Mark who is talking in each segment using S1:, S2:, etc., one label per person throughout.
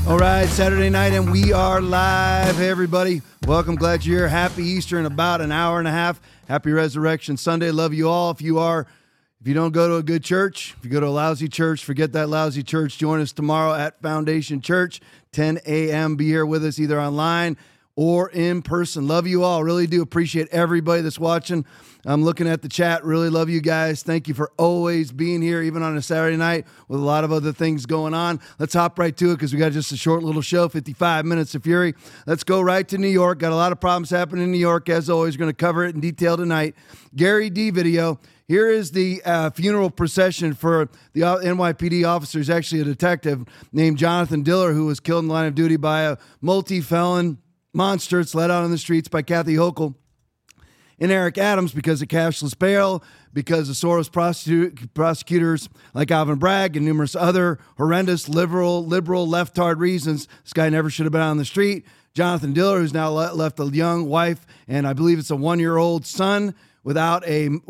S1: All right, Saturday night, and we are live. Hey, everybody. Welcome. Glad you're here. Happy Easter in about an hour and a half. Happy Resurrection Sunday. Love you all. If you don't go to a good church, if you go to a lousy church, forget that lousy church. Join us tomorrow at Foundation Church, 10 a.m. Be here with us either online or in person. Love you all. Really do appreciate everybody that's watching. I'm looking at the chat. Really love you guys. Thank you for always being here, even on a Saturday night with a lot of other things going on. Let's hop right to it because we got just a short little show, 55 minutes of fury. Let's go right to New York. Got a lot of problems happening in New York. As always, going to cover it in detail tonight. Gary D video. Here is the funeral procession for the NYPD officer. He's actually a detective named Jonathan Diller, who was killed in the line of duty by a multi-felon monster. It's led out on the streets by Kathy Hochul and Eric Adams because of cashless bail, because of Soros prosecutors like Alvin Bragg and numerous other horrendous liberal leftard reasons. This guy never should have been on the street. Jonathan Diller, who's now left a young wife and I believe it's a 1-year-old son without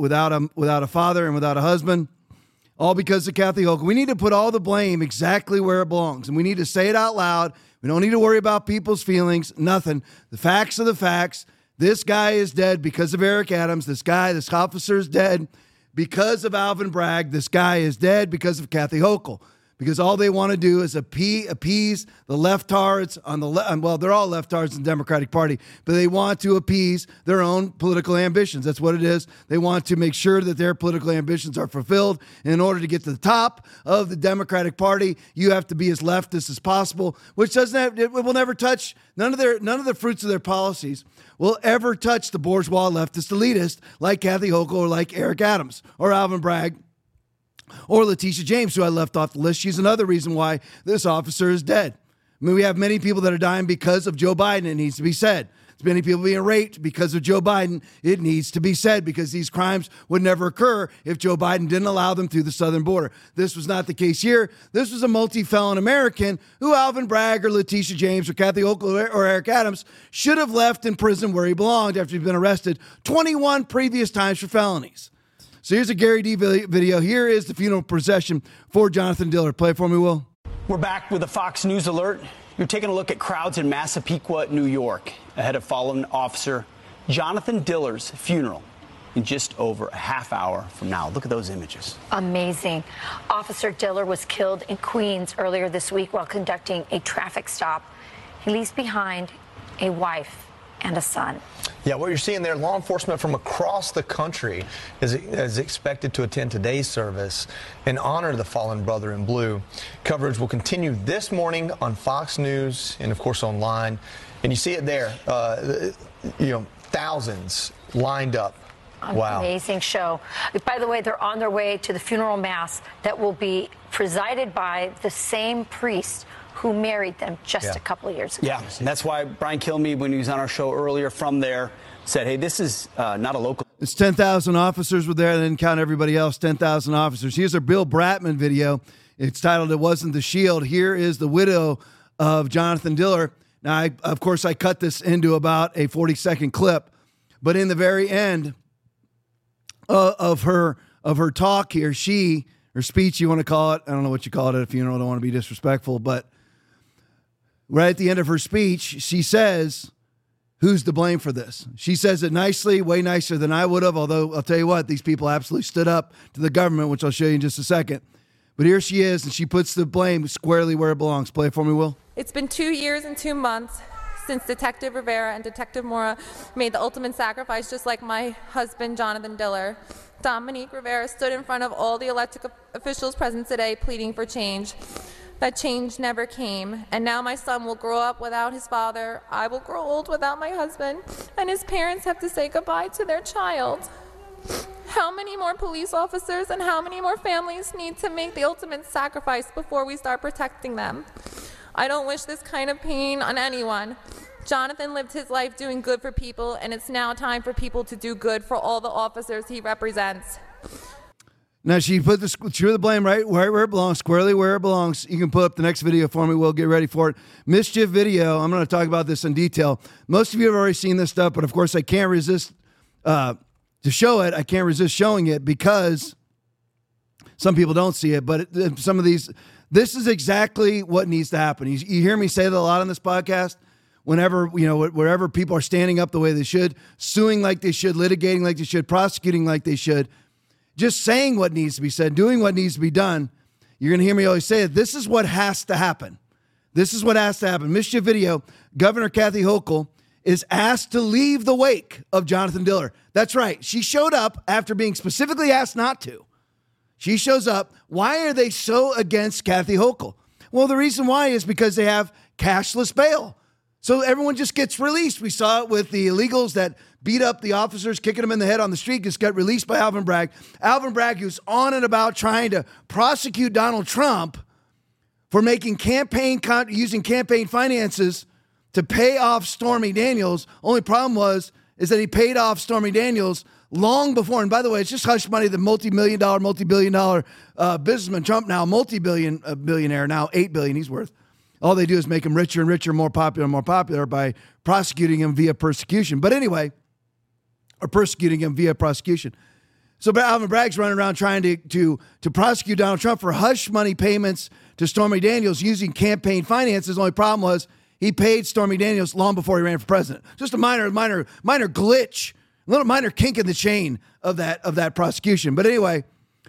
S1: a father and without a husband, all because of Kathy Hochul. We need to put all the blame exactly where it belongs, and we need to say it out loud. We don't need to worry about people's feelings, nothing. The facts are the facts. This guy is dead because of Eric Adams. This officer is dead because of Alvin Bragg. This guy is dead because of Kathy Hochul. Because all they want to do is appease the leftards on the left. Well, they're all leftards in the Democratic Party, but they want to appease their own political ambitions. That's what it is. They want to make sure that their political ambitions are fulfilled. And in order to get to the top of the Democratic Party, you have to be as leftist as possible, which it will never touch none of the fruits of their policies will ever touch the bourgeois leftist elitist like Kathy Hochul or like Eric Adams or Alvin Bragg or Letitia James, who I left off the list. She's another reason why this officer is dead. I mean, we have many people that are dying because of Joe Biden. It needs to be said. There's many people being raped because of Joe Biden. It needs to be said because these crimes would never occur if Joe Biden didn't allow them through the southern border. This was not the case here. This was a multi-felon American who Alvin Bragg or Letitia James or Kathy Hochul or Eric Adams should have left in prison where he belonged after he'd been arrested 21 previous times for felonies. So here's a Gary D video. Here is the funeral procession for Jonathan Diller. Play it for me, Will.
S2: We're back with a Fox News alert. You're taking a look at crowds in Massapequa, New York, ahead of fallen officer Jonathan Diller's funeral in just over a half hour from now. Look at those images.
S3: Amazing. Officer Diller was killed in Queens earlier this week while conducting a traffic stop. He leaves behind a wife and a son.
S4: Yeah, what you're seeing there, law enforcement from across the country is expected to attend today's service and honor the fallen brother in blue. Coverage will continue this morning on Fox News and, of course, online. And you see it there, thousands lined up. Wow.
S3: Amazing show. By the way, they're on their way to the funeral mass that will be presided by the same priest who married them just a couple of years ago.
S2: Yeah, and that's why Brian Kilmeade, when he was on our show earlier from there, said, hey, this is not a local.
S1: It's 10,000 officers were there. They didn't count everybody else, 10,000 officers. Here's a Bill Bratman video. It's titled, It Wasn't the Shield. Here is the widow of Jonathan Diller. Now, of course, I cut this into about a 40-second clip, but in the very end of her talk here, her speech, you want to call it, I don't know what you call it at a funeral, I don't want to be disrespectful, but right at the end of her speech, she says, who's to blame for this? She says it nicely, way nicer than I would have, although I'll tell you what, these people absolutely stood up to the government, which I'll show you in just a second. But here she is, and she puts the blame squarely where it belongs. Play it for me, Will.
S5: It's been 2 years and 2 months since Detective Rivera and Detective Mora made the ultimate sacrifice, just like my husband, Jonathan Diller. Dominique Rivera stood in front of all the elected officials present today pleading for change. That change never came, and now my son will grow up without his father. I will grow old without my husband, and his parents have to say goodbye to their child. How many more police officers and how many more families need to make the ultimate sacrifice before we start protecting them? I don't wish this kind of pain on anyone. Jonathan lived his life doing good for people, and it's now time for people to do good for all the officers he represents.
S1: Now, she put the blame right where it belongs, squarely where it belongs. You can put up the next video for me. We'll get ready for it. Mischief video. I'm going to talk about this in detail. Most of you have already seen this stuff, but of course I can't resist to show it. I can't resist showing it because some people don't see it. But some of these This is exactly what needs to happen. You hear me say that a lot on this podcast. Whenever, wherever people are standing up the way they should, suing like they should, litigating like they should, prosecuting like they should, just saying what needs to be said, doing what needs to be done, you're going to hear me always say it. This is what has to happen. This is what has to happen. Mischief Video, Governor Kathy Hochul is asked to leave the wake of Jonathan Diller. That's right. She showed up after being specifically asked not to. She shows up. Why are they so against Kathy Hochul? Well, the reason why is because they have cashless bail. So everyone just gets released. We saw it with the illegals that beat up the officers, kicking them in the head on the street, just got released by Alvin Bragg. Alvin Bragg, who's on and about trying to prosecute Donald Trump for making using campaign finances to pay off Stormy Daniels. Only problem is that he paid off Stormy Daniels long before. And by the way, it's just hush money. The multi-billion dollar businessman Trump, now billionaire, now $8 billion he's worth. All they do is make him richer and richer, more popular by prosecuting him via persecution. But anyway, or persecuting him via prosecution. So Alvin Bragg's running around trying to prosecute Donald Trump for hush money payments to Stormy Daniels using campaign finances. The only problem was he paid Stormy Daniels long before he ran for president. Just a minor glitch, a little minor kink in the chain of that prosecution. But anyway,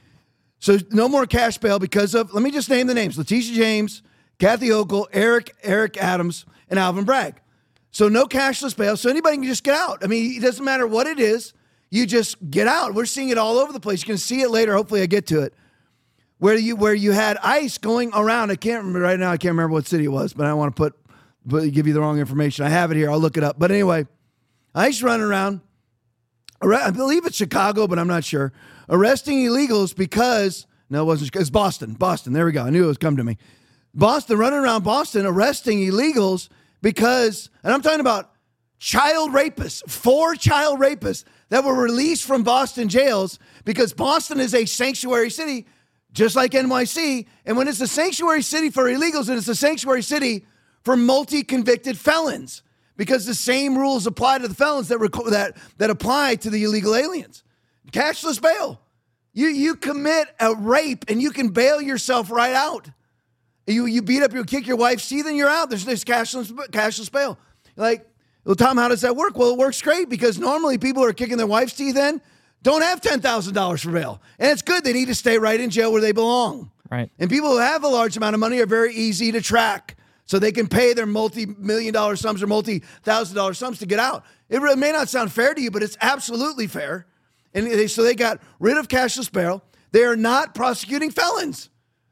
S1: so no more cash bail because of, let me just name the names: Letitia James, Kathy Hochul, Eric Adams, and Alvin Bragg. So no cashless bail, so anybody can just get out. I mean, it doesn't matter what it is, you just get out. We're seeing it all over the place. You can see it later. Hopefully I get to it. Where you had ICE going around. I can't remember right now. I can't remember what city it was, but I don't want to give you the wrong information. I have it here. I'll look it up. But anyway, ICE running around. I believe it's Chicago, but I'm not sure. Arresting illegals because, no, it wasn't. It's Boston. Boston. There we go. I knew it was coming to me. Boston, running around Boston, arresting illegals because, and I'm talking about child rapists, 4 child rapists that were released from Boston jails because Boston is a sanctuary city, just like NYC. And when it's a sanctuary city for illegals, and it's a sanctuary city for multi-convicted felons, because the same rules apply to the felons that apply to the illegal aliens. Cashless bail. You commit a rape and you can bail yourself right out. You beat up, you kick your wife's teeth, and you're out. There's cashless bail. Like, well, Tom, how does that work? Well, it works great because normally people who are kicking their wife's teeth in don't have $10,000 for bail. And it's good. They need to stay right in jail where they belong.
S6: Right. And
S1: people who have a large amount of money are very easy to track. So they can pay their multi-million-dollar sums or multi-thousand-dollar sums to get out. It may not sound fair to you, but it's absolutely fair. And so they got rid of cashless bail. They are not prosecuting felons.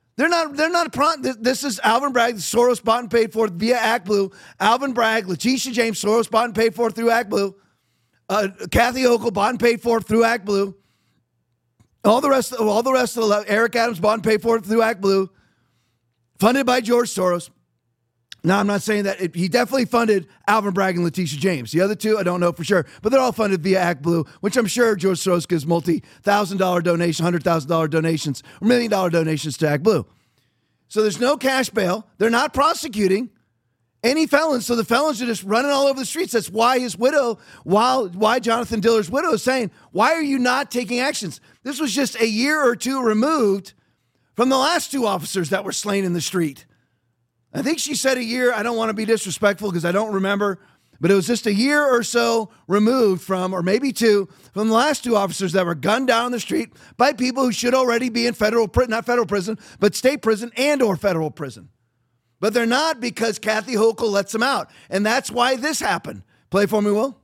S1: This is Alvin Bragg, Soros bought and paid for via ActBlue. Alvin Bragg, Letitia James, Soros bought and paid for through ActBlue. Kathy Hochul bought and paid for through ActBlue. All the rest of the Eric Adams bought and paid for through ActBlue. Funded by George Soros. Now, I'm not saying that he definitely funded Alvin Bragg and Letitia James. The other two, I don't know for sure, but they're all funded via ActBlue, which I'm sure George Soros gives multi-$1,000 donations, $100,000 donations, or $1 million donations to ActBlue. So there's no cash bail. They're not prosecuting any felons. So the felons are just running all over the streets. That's why his widow, why Jonathan Diller's widow is saying, why are you not taking actions? This was just a year or two removed from the last 2 officers that were slain in the street. I think she said a year. I don't want to be disrespectful because I don't remember, but it was just a year or so removed from, or maybe 2, from the last 2 officers that were gunned down on the street by people who should already be in not federal prison, but state prison and or federal prison. But they're not because Kathy Hochul lets them out. And that's why this happened. Play for me, Will.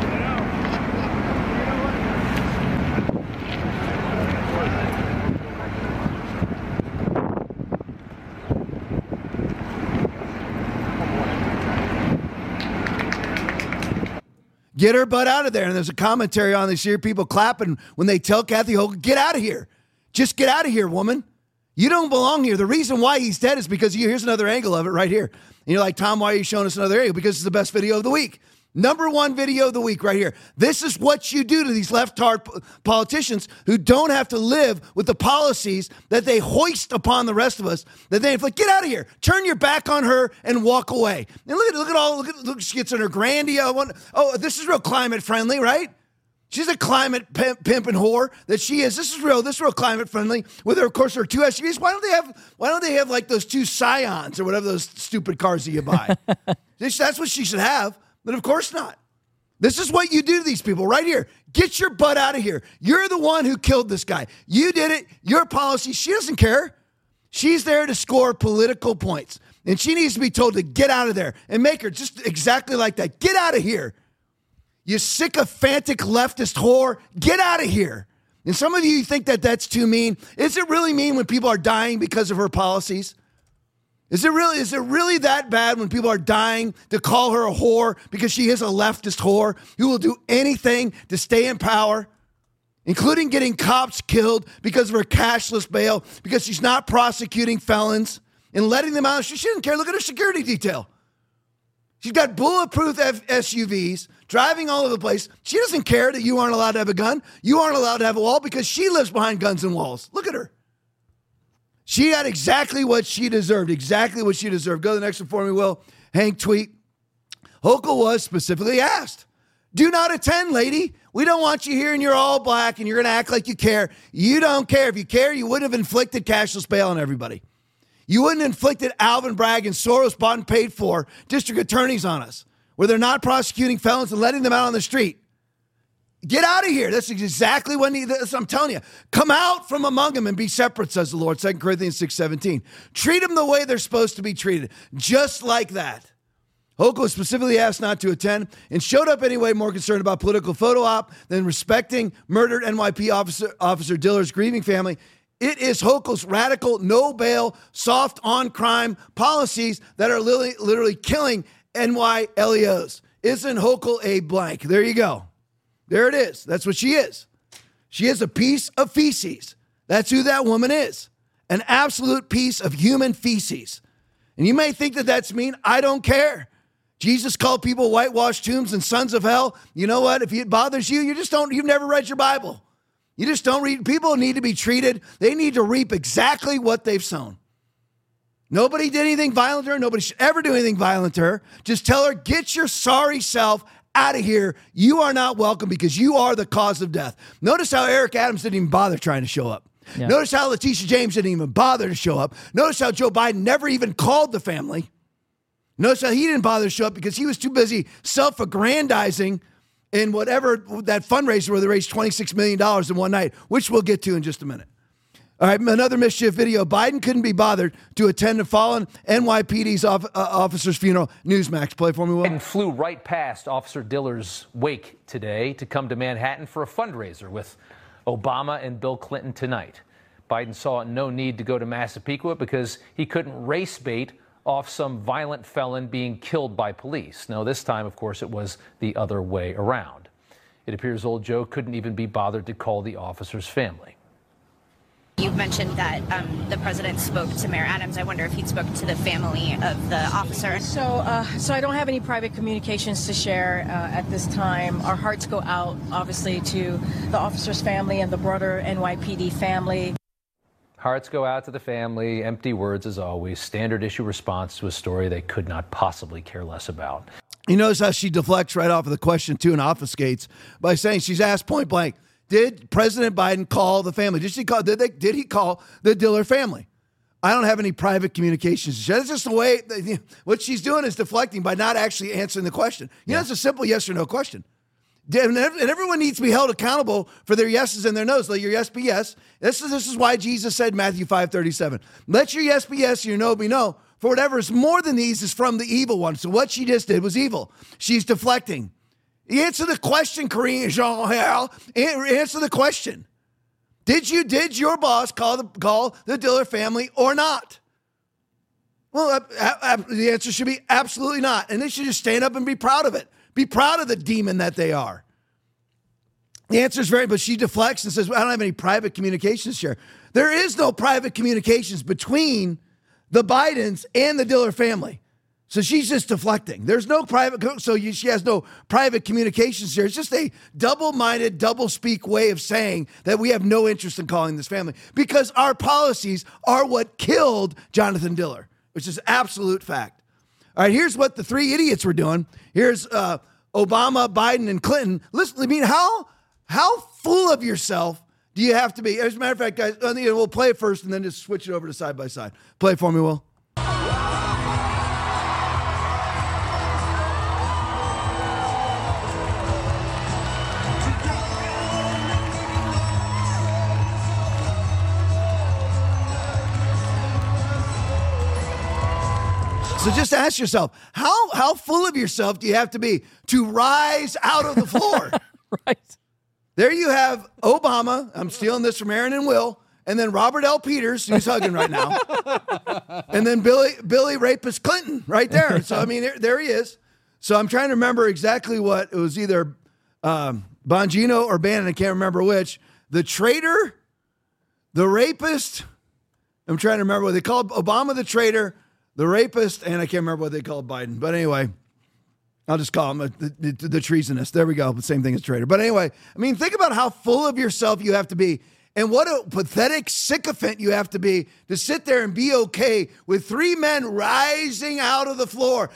S1: Get her butt out of there. And there's a commentary on this here, people clapping when they tell Kathy Hochul, get out of here. Just get out of here, woman. You don't belong here. The reason why he's dead is because here's another angle of it right here. And you're like, Tom, why are you showing us another angle? Because it's the best video of the week. Number 1 video of the week right here. This is what you do to these left-tard politicians who don't have to live with the policies that they hoist upon the rest of us. That they inflict. Get out of here. Turn your back on her and walk away. And look, she gets in her grandia. Oh, this is real climate friendly, right? She's a climate pimp and whore that she is. This is real climate friendly. With her, of course, her 2 SUVs. Why don't they have like those 2 Scions or whatever those stupid cars that you buy? That's what she should have. But of course not. This is what you do to these people right here. Get your butt out of here. You're the one who killed this guy. You did it. Your policy. She doesn't care. She's there to score political points. And she needs to be told to get out of there and make her just exactly like that. Get out of here. You sycophantic leftist whore, get out of here. And some of you think that that's too mean. Is it really mean when people are dying because of her policies? Is it really that bad when people are dying to call her a whore because she is a leftist whore who will do anything to stay in power, including getting cops killed because of her cashless bail, because she's not prosecuting felons and letting them out? She shouldn't care. Look at her security detail. She's got bulletproof SUVs, driving all over the place. She doesn't care that you aren't allowed to have a gun. You aren't allowed to have a wall because she lives behind guns and walls. Look at her. She got exactly what she deserved. Exactly what she deserved. Go to the next one for me, Will. Hank tweet. Hochul was specifically asked, do not attend, lady. We don't want you here and you're all black and you're going to act like you care. You don't care. If you care, you wouldn't have inflicted cashless bail on everybody. You wouldn't have inflicted Alvin Bragg and Soros bought and paid for district attorneys on us, where they're not prosecuting felons and letting them out on the street. Get out of here. That's exactly what I'm telling you. Come out from among them and be separate, says the Lord. 2 Corinthians 6:17. Treat them the way they're supposed to be treated, just like that. Hochul was specifically asked not to attend and showed up anyway, more concerned about political photo op than respecting murdered NYP officer Diller's grieving family. It is Hochul's radical, no bail, soft on crime policies that are literally killing NY LEOs. Isn't Hochul a blank? There you go. There it is. That's what she is. She is a piece of feces. That's who that woman is. An absolute piece of human feces. And you may think that that's mean. I don't care. Jesus called people whitewashed tombs and sons of hell. You know what? If it bothers you, you've never read your Bible. You just don't read. People need to be treated. They need to reap exactly what they've sown. Nobody did anything violent to her. Nobody should ever do anything violent to her. Just tell her, get your sorry self out of here. You are not welcome because you are the cause of death. Notice how Eric Adams didn't even bother trying to show up. Yeah. Notice how Letitia James didn't even bother to show up. Notice how Joe Biden never even called the family. Notice how he didn't bother to show up because he was too busy self-aggrandizing in whatever that fundraiser where they raised $26 million in one night, which we'll get to in just a minute. All right, another mischief video. Biden couldn't be bothered to attend a fallen NYPD's officer's funeral. Newsmax, play for me, Will.
S6: Biden flew right past Officer Diller's wake today to come to Manhattan for a fundraiser with Obama and Bill Clinton tonight. Biden saw no need to go to Massapequa because he couldn't race bait off some violent felon being killed by police. Now, this time, of course, it was the other way around. It appears old Joe couldn't even be bothered to call the officer's family.
S7: You've mentioned that the president spoke to Mayor Adams. I wonder if he'd spoken to the family of the officer.
S8: So I don't have any private communications to share at this time. Our hearts go out, obviously, to the officer's family and the broader NYPD family.
S6: Hearts go out to the family, empty words as always, standard issue response to a story they could not possibly care less about.
S1: You notice how she deflects right off of the question, too, and obfuscates by saying she's asked point blank, did President Biden call the family? Did he call the Diller family? I don't have any private communications. That's just the way, what she's doing is deflecting by not actually answering the question. You know, it's a simple yes or no question. And everyone needs to be held accountable for their yeses and their nos. Let your yes be yes. This is why Jesus said, Matthew 5:37, let your yes be yes, your no be no. For whatever is more than these is from the evil one. So what she just did was evil. She's deflecting. Answer the question, Karine Jean-Hel. Answer the question. Did your boss call the Diller family or not? Well, the answer should be absolutely not. And they should just stand up and be proud of it. Be proud of the demon that they are. The answer is but she deflects and says, well, I don't have any private communications here. There is no private communications between the Bidens and the Diller family. So she's just deflecting. There's no private, she has no private communications here. It's just a double-minded, double-speak way of saying that we have no interest in calling this family because our policies are what killed Jonathan Diller, which is absolute fact. All right, here's what the three idiots were doing. Here's Obama, Biden, and Clinton. Listen, I mean, how How full of yourself do you have to be? As a matter of fact, guys, we'll play it first and then just switch it over to side by side. Play it for me, Will. So just ask yourself, how full of yourself do you have to be to rise out of the floor?
S9: Right.
S1: There you have Obama. I'm stealing this from Aaron and Will. And then Robert L. Peters, who's hugging right now. And then Billy Rapist Clinton right there. So, I mean, there he is. So I'm trying to remember exactly what. It was either Bongino or Bannon. I can't remember which. The traitor, the rapist. I'm trying to remember what they called Obama the traitor, the rapist, and I can't remember what they called Biden. But anyway, I'll just call him the treasonist. There we go. The same thing as traitor. But anyway, I mean, think about how full of yourself you have to be. And what a pathetic sycophant you have to be to sit there and be okay with three men rising out of the floor.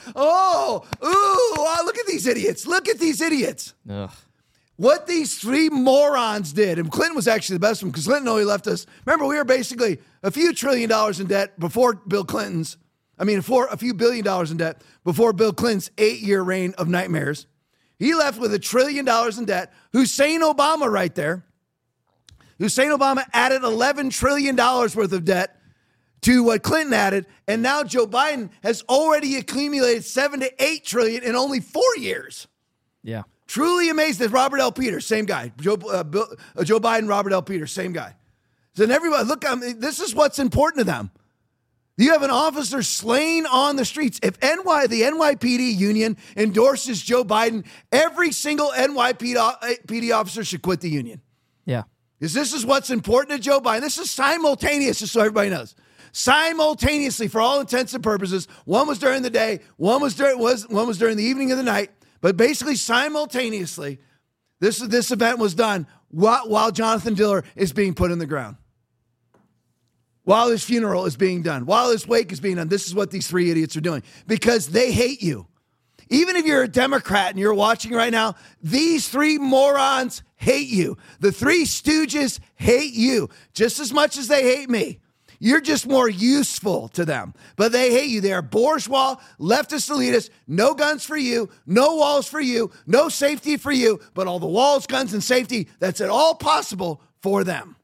S1: Look at these idiots. Look at these idiots.
S9: Ugh.
S1: What these three morons did. And Clinton was actually the best one because Clinton only left us. Remember, we were basically a few $1 trillion in debt before Bill Clinton's. For a few $1 billion in debt before Bill Clinton's 8-year reign of nightmares. He left with $1 trillion in debt. Hussein Obama right there. Hussein Obama added $11 trillion worth of debt to what Clinton added. And now Joe Biden has already accumulated $7 to $8 trillion in only 4 years.
S9: Yeah.
S1: Truly amazed at Robert L. Peters, same guy. Joe Biden, Robert L. Peters, same guy. So everybody, look, this is what's important to them. You have an officer slain on the streets. If the NYPD union endorses Joe Biden, every single NYPD officer should quit the union.
S9: Yeah.
S1: Because this is what's important to Joe Biden. This is simultaneous, just so everybody knows. Simultaneously, for all intents and purposes, one was during the day, one was during the evening of the night, but basically simultaneously, this event was done while Jonathan Diller is being put in the ground. While his funeral is being done, while his wake is being done. This is what these three idiots are doing because they hate you. Even if you're a Democrat and you're watching right now, these three morons hate you. The three stooges hate you just as much as they hate me. You're just more useful to them, but they hate you. They are bourgeois, leftist elitists, no guns for you, no walls for you, no safety for you, but all the walls, guns, and safety, that's at all possible for them.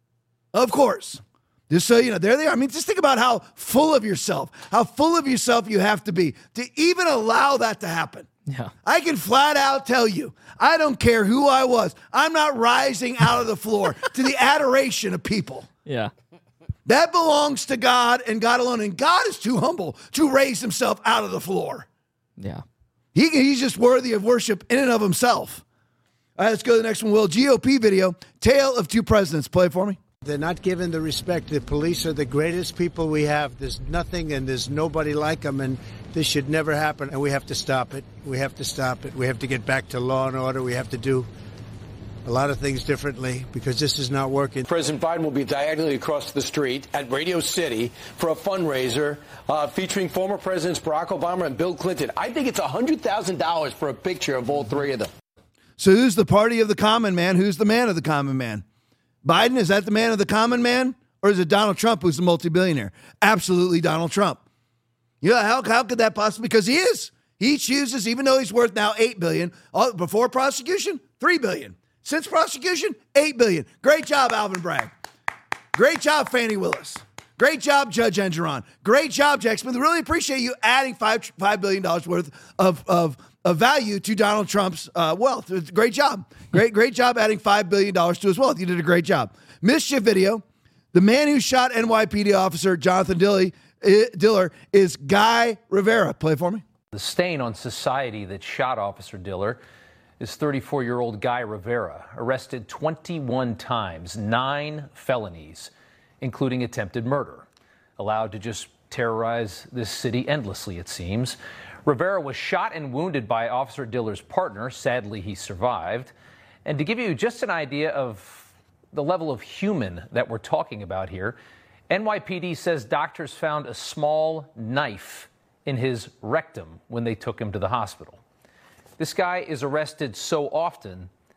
S1: Of course. Just so you know, there they are. I mean, just think about how full of yourself you have to be to even allow that to happen.
S9: Yeah.
S1: I can flat out tell you, I don't care who I was. I'm not rising out of the floor to the adoration of people.
S9: Yeah.
S1: That belongs to God and God alone. And God is too humble to raise himself out of the floor.
S9: Yeah.
S1: He's just worthy of worship in and of himself. All right, let's go to the next one, Will. GOP video, Tale of Two Presidents. Play it for me.
S10: They're not given the respect. The police are the greatest people we have. There's nothing and there's nobody like them, and this should never happen, and we have to stop it. We have to stop it. We have to get back to law and order. We have to do a lot of things differently because this is not working.
S11: President Biden will be diagonally across the street at Radio City for a fundraiser featuring former Presidents Barack Obama and Bill Clinton. I think it's $100,000 for a picture of all three of them.
S1: So who's the party of the common man? Who's the man of the common man? Biden, is that the man of the common man? Or is it Donald Trump who's the multi-billionaire? Absolutely Donald Trump. How could that possibly? Because he is. He chooses, even though he's worth now $8 billion, before prosecution, $3 billion. Since prosecution, $8 billion. Great job, Alvin Bragg. Great job, Fani Willis. Great job, Judge Engeron. Great job, Jack Smith. Really appreciate you adding $5 billion worth of value to Donald Trump's wealth. Great job. Great job adding $5 billion to his wealth. You did a great job. Mischief video. The man who shot NYPD officer Jonathan Diller is Guy Rivera. Play it for me.
S6: The stain on society that shot Officer Diller is 34-year-old Guy Rivera, arrested 21 times, 9 felonies, including attempted murder, allowed to just terrorize this city endlessly, it seems. Rivera was shot and wounded by Officer Diller's partner. Sadly, he survived. And to give you just an idea of the level of human that we're talking about here, NYPD says doctors found a small knife in his rectum when they took him to the hospital. This guy is arrested so often,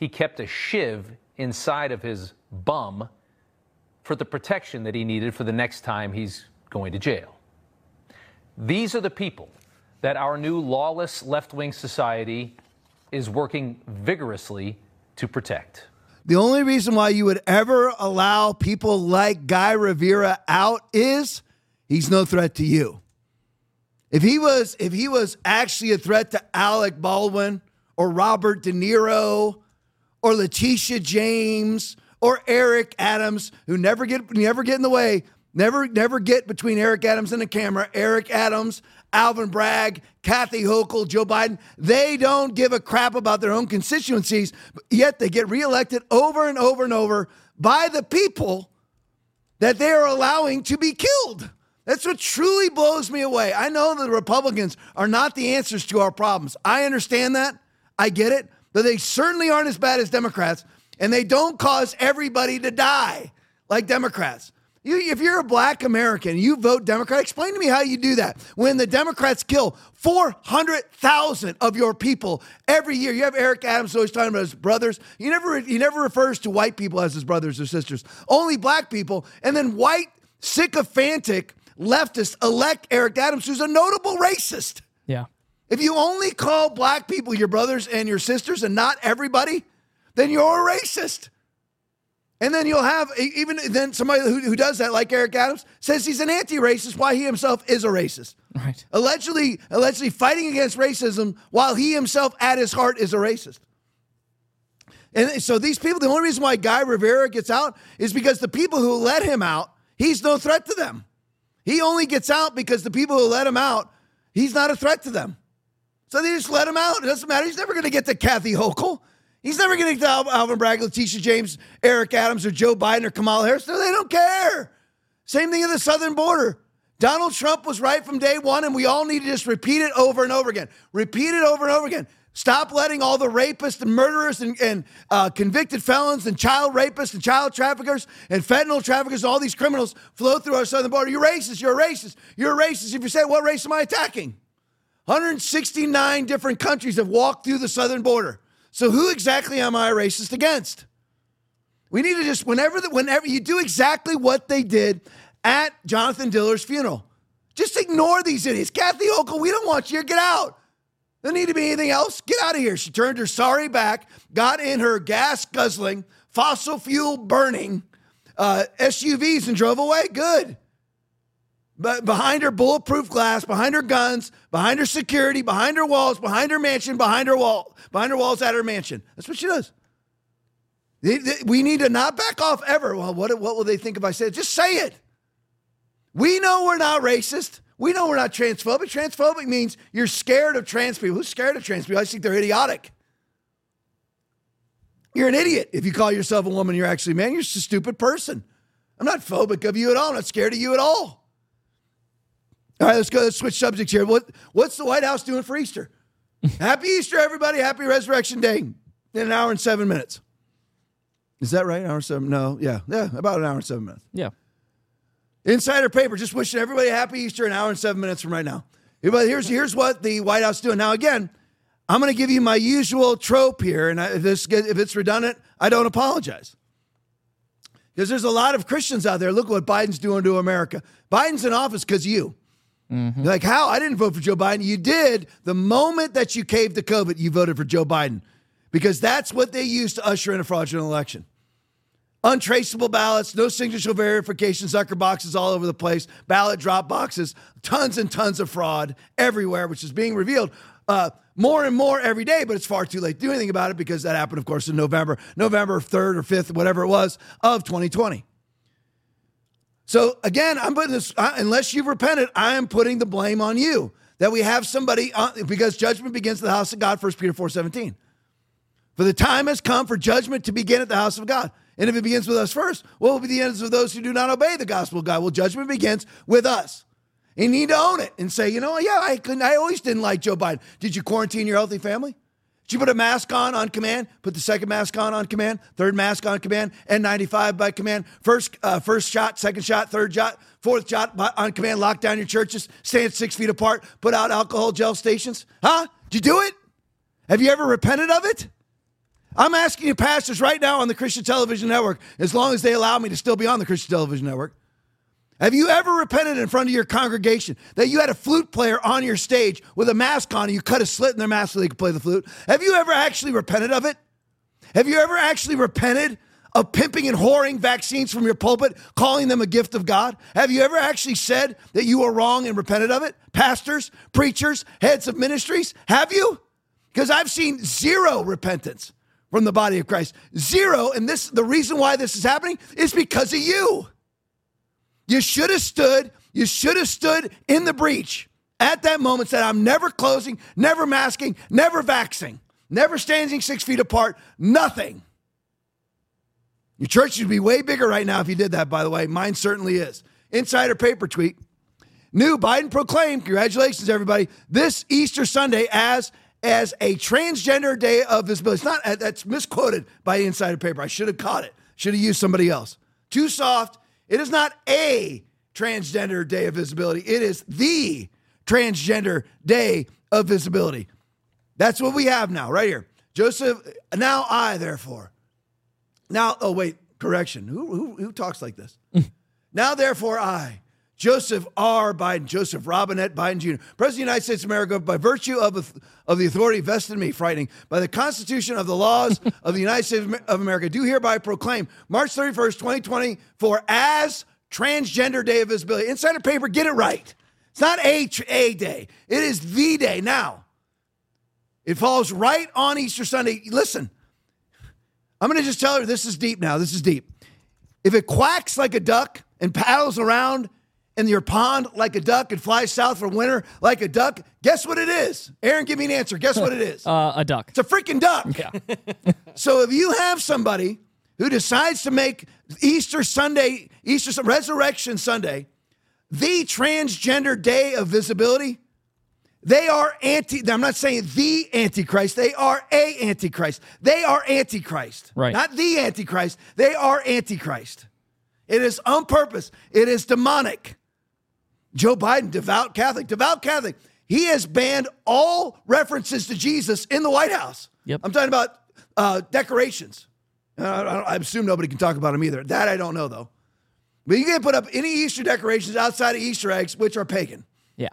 S6: he kept a shiv inside of his bum for the protection that he needed for the next time he's going to jail. These are the people that our new lawless left-wing society is working vigorously to protect.
S1: The only reason why you would ever allow people like Guy Rivera out is he's no threat to you. If he was actually a threat to Alec Baldwin or Robert De Niro or Letitia James or Eric Adams, who never get in the way, never get between Eric Adams and the camera. Eric Adams, Alvin Bragg, Kathy Hochul, Joe Biden, they don't give a crap about their own constituencies, yet they get reelected over and over and over by the people that they are allowing to be killed. That's what truly blows me away. I know the Republicans are not the answers to our problems. I understand that. I get it. But they certainly aren't as bad as Democrats, and they don't cause everybody to die like Democrats. If you're a black American, you vote Democrat, explain to me how you do that. When the Democrats kill 400,000 of your people every year, you have Eric Adams always talking about his brothers. He never refers to white people as his brothers or sisters, only black people. And then white, sycophantic leftists elect Eric Adams, who's a notable racist.
S9: Yeah.
S1: If you only call black people your brothers and your sisters and not everybody, then you're a racist. And then you'll have, even then somebody who does that, like Eric Adams, says he's an anti-racist while he himself is a racist.
S9: Right.
S1: Allegedly fighting against racism while he himself at his heart is a racist. And so these people, the only reason why Guy Rivera gets out is because the people who let him out, he's no threat to them. He only gets out because the people who let him out, he's not a threat to them. So they just let him out. It doesn't matter. He's never going to get to Kathy Hochul. He's never going to get to Alvin Bragg, Letitia James, Eric Adams, or Joe Biden, or Kamala Harris. No, they don't care. Same thing at the southern border. Donald Trump was right from day one, and we all need to just repeat it over and over again. Repeat it over and over again. Stop letting all the rapists and murderers and convicted felons and child rapists and child traffickers and fentanyl traffickers, all these criminals flow through our southern border. You're racist. You're a racist. You're a racist. If you say, what race am I attacking? 169 different countries have walked through the southern border. So who exactly am I a racist against? We need to just, whenever you do exactly what they did at Jonathan Diller's funeral, just ignore these idiots. Kathy Hochul, we don't want you here. Get out. There need to be anything else. Get out of here. She turned her sorry back, got in her gas-guzzling, fossil fuel-burning SUVs and drove away. Good. But behind her bulletproof glass, behind her guns, behind her security, behind her walls, behind her mansion, behind her walls at her mansion. That's what she does. We need to not back off ever. Well, what will they think if I say it? Just say it. We know we're not racist. We know we're not transphobic. Transphobic means you're scared of trans people. Who's scared of trans people? I think they're idiotic. You're an idiot if you call yourself a woman. You're actually a man. You're just a stupid person. I'm not phobic of you at all. I'm not scared of you at all. All right, let's go. Let's switch subjects here. What's the White House doing for Easter? Happy Easter, everybody. Happy Resurrection Day in an hour and 7 minutes. Is that right? An hour and 7? No. Yeah, about an hour and 7 minutes.
S9: Yeah.
S1: Insider paper, just wishing everybody a happy Easter an hour and 7 minutes from right now. Here's what the White House is doing. Now, again, I'm going to give you my usual trope here, and if it's redundant, I don't apologize. Because there's a lot of Christians out there. Look what Biden's doing to America. Biden's in office because of you. Mm-hmm. Like, how? I didn't vote for Joe Biden. You did. The moment that you caved to COVID, you voted for Joe Biden. Because that's what they used to usher in a fraudulent election. Untraceable ballots, no signature verification, Zucker boxes all over the place, ballot drop boxes, tons and tons of fraud everywhere, which is being revealed more and more every day, but it's far too late to do anything about it because that happened, of course, in November 3rd or 5th, whatever it was, of 2020. So again, I'm putting this, unless you've repented, I am putting the blame on you that we have somebody, because judgment begins at the house of God, 1 Peter 4:17. For the time has come for judgment to begin at the house of God. And if it begins with us first, what will be the ends of those who do not obey the gospel of God? Well, judgment begins with us. You need to own it and say, I always didn't like Joe Biden. Did you quarantine your healthy family? Did you put a mask on command? Put the second mask on command? Third mask on command? N95 by command? First shot, second shot, third shot, fourth shot on command? Lock down your churches, stand 6 feet apart, put out alcohol gel stations? Huh? Did you do it? Have you ever repented of it? I'm asking you, pastors, right now on the Christian Television Network, as long as they allow me to still be on the Christian Television Network, have you ever repented in front of your congregation that you had a flute player on your stage with a mask on and you cut a slit in their mask so they could play the flute? Have you ever actually repented of it? Have you ever actually repented of pimping and whoring vaccines from your pulpit, calling them a gift of God? Have you ever actually said that you were wrong and repented of it? Pastors, preachers, heads of ministries, have you? Because I've seen zero repentance from the body of Christ. Zero, and the reason why this is happening is because of you. You should have stood in the breach at that moment, said, I'm never closing, never masking, never vaxxing, never standing 6 feet apart, nothing. Your church should be way bigger right now if you did that, by the way. Mine certainly is. Insider paper tweet. New Biden proclaimed, congratulations, everybody, this Easter Sunday as a transgender day of visibility. It's not, that's misquoted by Insider paper. I should have caught it. Should have used somebody else. Too soft. It is not a transgender day of visibility. It is the transgender day of visibility. That's what we have now, right here. Joseph, now I, therefore. Now, oh, wait, correction. Who talks like this? Now, therefore, I, Joseph R. Biden, Joseph Robinette Biden Jr., President of the United States of America, by virtue of the authority vested in me, frightening, by the Constitution of the laws of the United States of America, do hereby proclaim March 31st, 2024 as Transgender Day of Visibility. Insider paper, get it right. It's not a day. It is the day. Now, it falls right on Easter Sunday. Listen, I'm going to just tell her this is deep now. This is deep. If it quacks like a duck and paddles around in your pond like a duck and flies south for winter like a duck, guess what it is? Aaron, give me an answer. Guess what it is?
S9: A duck.
S1: It's a freaking duck.
S9: Yeah.
S1: So if you have somebody who decides to make Easter Sunday, Resurrection Sunday, the transgender day of visibility, they are I'm not saying the Antichrist. They are a Antichrist. They are Antichrist.
S9: Right.
S1: Not the Antichrist. They are Antichrist. It is on purpose. It is demonic. Joe Biden, devout Catholic. He has banned all references to Jesus in the White House.
S9: Yep.
S1: I'm talking about decorations. I assume nobody can talk about them either. That I don't know, though. But you can't put up any Easter decorations outside of Easter eggs, which are pagan.
S9: Yeah.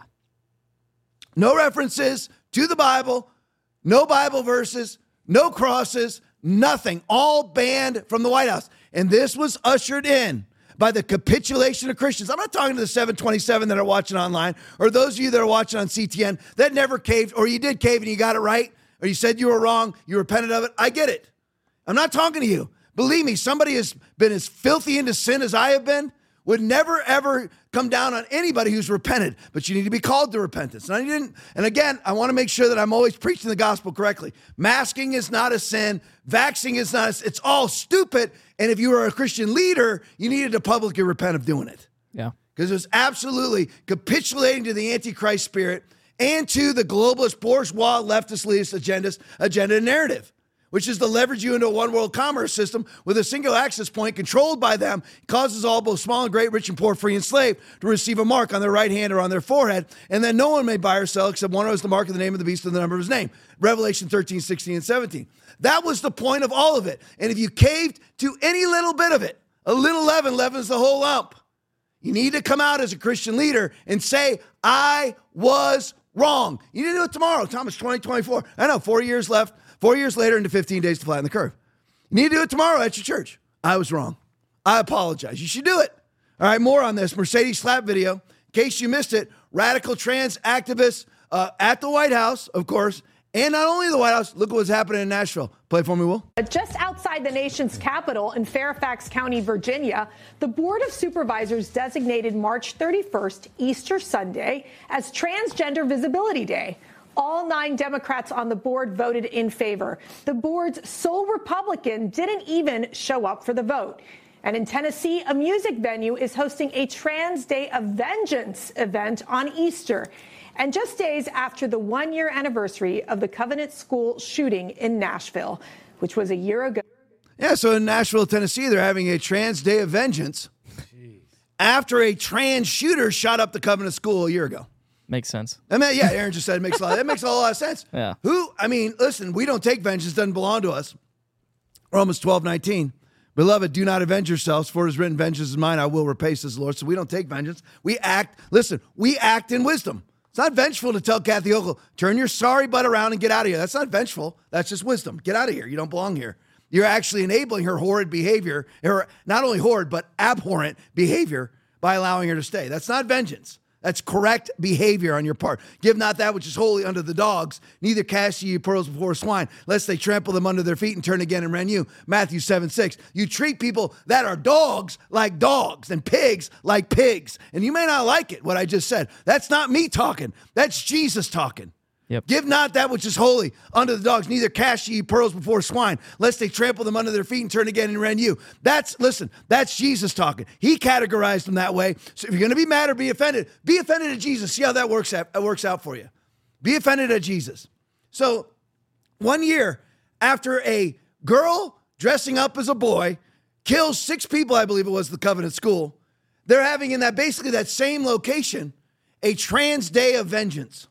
S1: No references to the Bible, no Bible verses, no crosses, nothing. All banned from the White House. And this was ushered in by the capitulation of Christians. I'm not talking to the 727 that are watching online or those of you that are watching on CTN that never caved, or you did cave and you got it right, or you said you were wrong, you repented of it. I get it. I'm not talking to you. Believe me, somebody has been as filthy into sin as I have been would never, ever come down on anybody who's repented, but you need to be called to repentance. And again, I want to make sure that I'm always preaching the gospel correctly. Masking is not a sin. Vaxxing is not it's all stupid. And if you were a Christian leader, you needed to publicly repent of doing it.
S9: Yeah.
S1: Because it was absolutely capitulating to the Antichrist spirit and to the globalist, bourgeois, leftist, elitist agenda and narrative, which is to leverage you into a one world commerce system with a single access point controlled by them, causes all, both small and great, rich and poor, free and slave, to receive a mark on their right hand or on their forehead, and then no one may buy or sell except one who has the mark of the name of the beast and the number of his name. Revelation 13, 16, and 17. That was the point of all of it. And if you caved to any little bit of it, a little leaven leavens the whole lump. You need to come out as a Christian leader and say, I was wrong. You need to do it tomorrow. Thomas, 2024. I know, 4 years left. 4 years later into 15 days to flatten the curve. You need to do it tomorrow at your church. I was wrong. I apologize. You should do it. All right, more on this Mercedes slap video. In case you missed it, radical trans activists at the White House, of course, and not only the White House, look at what's happening in Nashville. Play for me, Will.
S12: Just outside the nation's capital in Fairfax County, Virginia, the Board of Supervisors designated March 31st, Easter Sunday, as Transgender Visibility Day. All 9 Democrats on the board voted in favor. The board's sole Republican didn't even show up for the vote. And in Tennessee, a music venue is hosting a Trans Day of Vengeance event on Easter. And just days after the 1-year anniversary of the Covenant School shooting in Nashville, which was a year ago.
S1: Yeah, so in Nashville, Tennessee, they're having a Trans Day of Vengeance after a trans shooter shot up the Covenant School a year ago.
S9: Makes sense.
S1: I mean, yeah, Aaron just said that makes a lot of sense.
S9: Yeah.
S1: Listen, we don't take vengeance, doesn't belong to us. Romans 12:19. Beloved, do not avenge yourselves, for it is written, vengeance is mine, I will repay, says the Lord. So we don't take vengeance. We act in wisdom. It's not vengeful to tell Kathy Hochul, turn your sorry butt around and get out of here. That's not vengeful. That's just wisdom. Get out of here. You don't belong here. You're actually enabling her horrid behavior, or not only horrid, but abhorrent behavior by allowing her to stay. That's not vengeance. That's correct behavior on your part. Give not that which is holy unto the dogs, neither cast ye your pearls before swine, lest they trample them under their feet and turn again and rend you. Matthew 7:6. You treat people that are dogs like dogs and pigs like pigs. And you may not like it, what I just said. That's not me talking. That's Jesus talking.
S9: Yep.
S1: Give not that which is holy unto the dogs, neither cast ye pearls before swine, lest they trample them under their feet and turn again and rend you. That's Jesus talking. He categorized them that way. So if you're going to be mad or be offended at Jesus. See how that works out for you. Be offended at Jesus. So 1 year after a girl dressing up as a boy kills 6 people, I believe it was, the Covenant School, they're having in that same location a trans day of vengeance.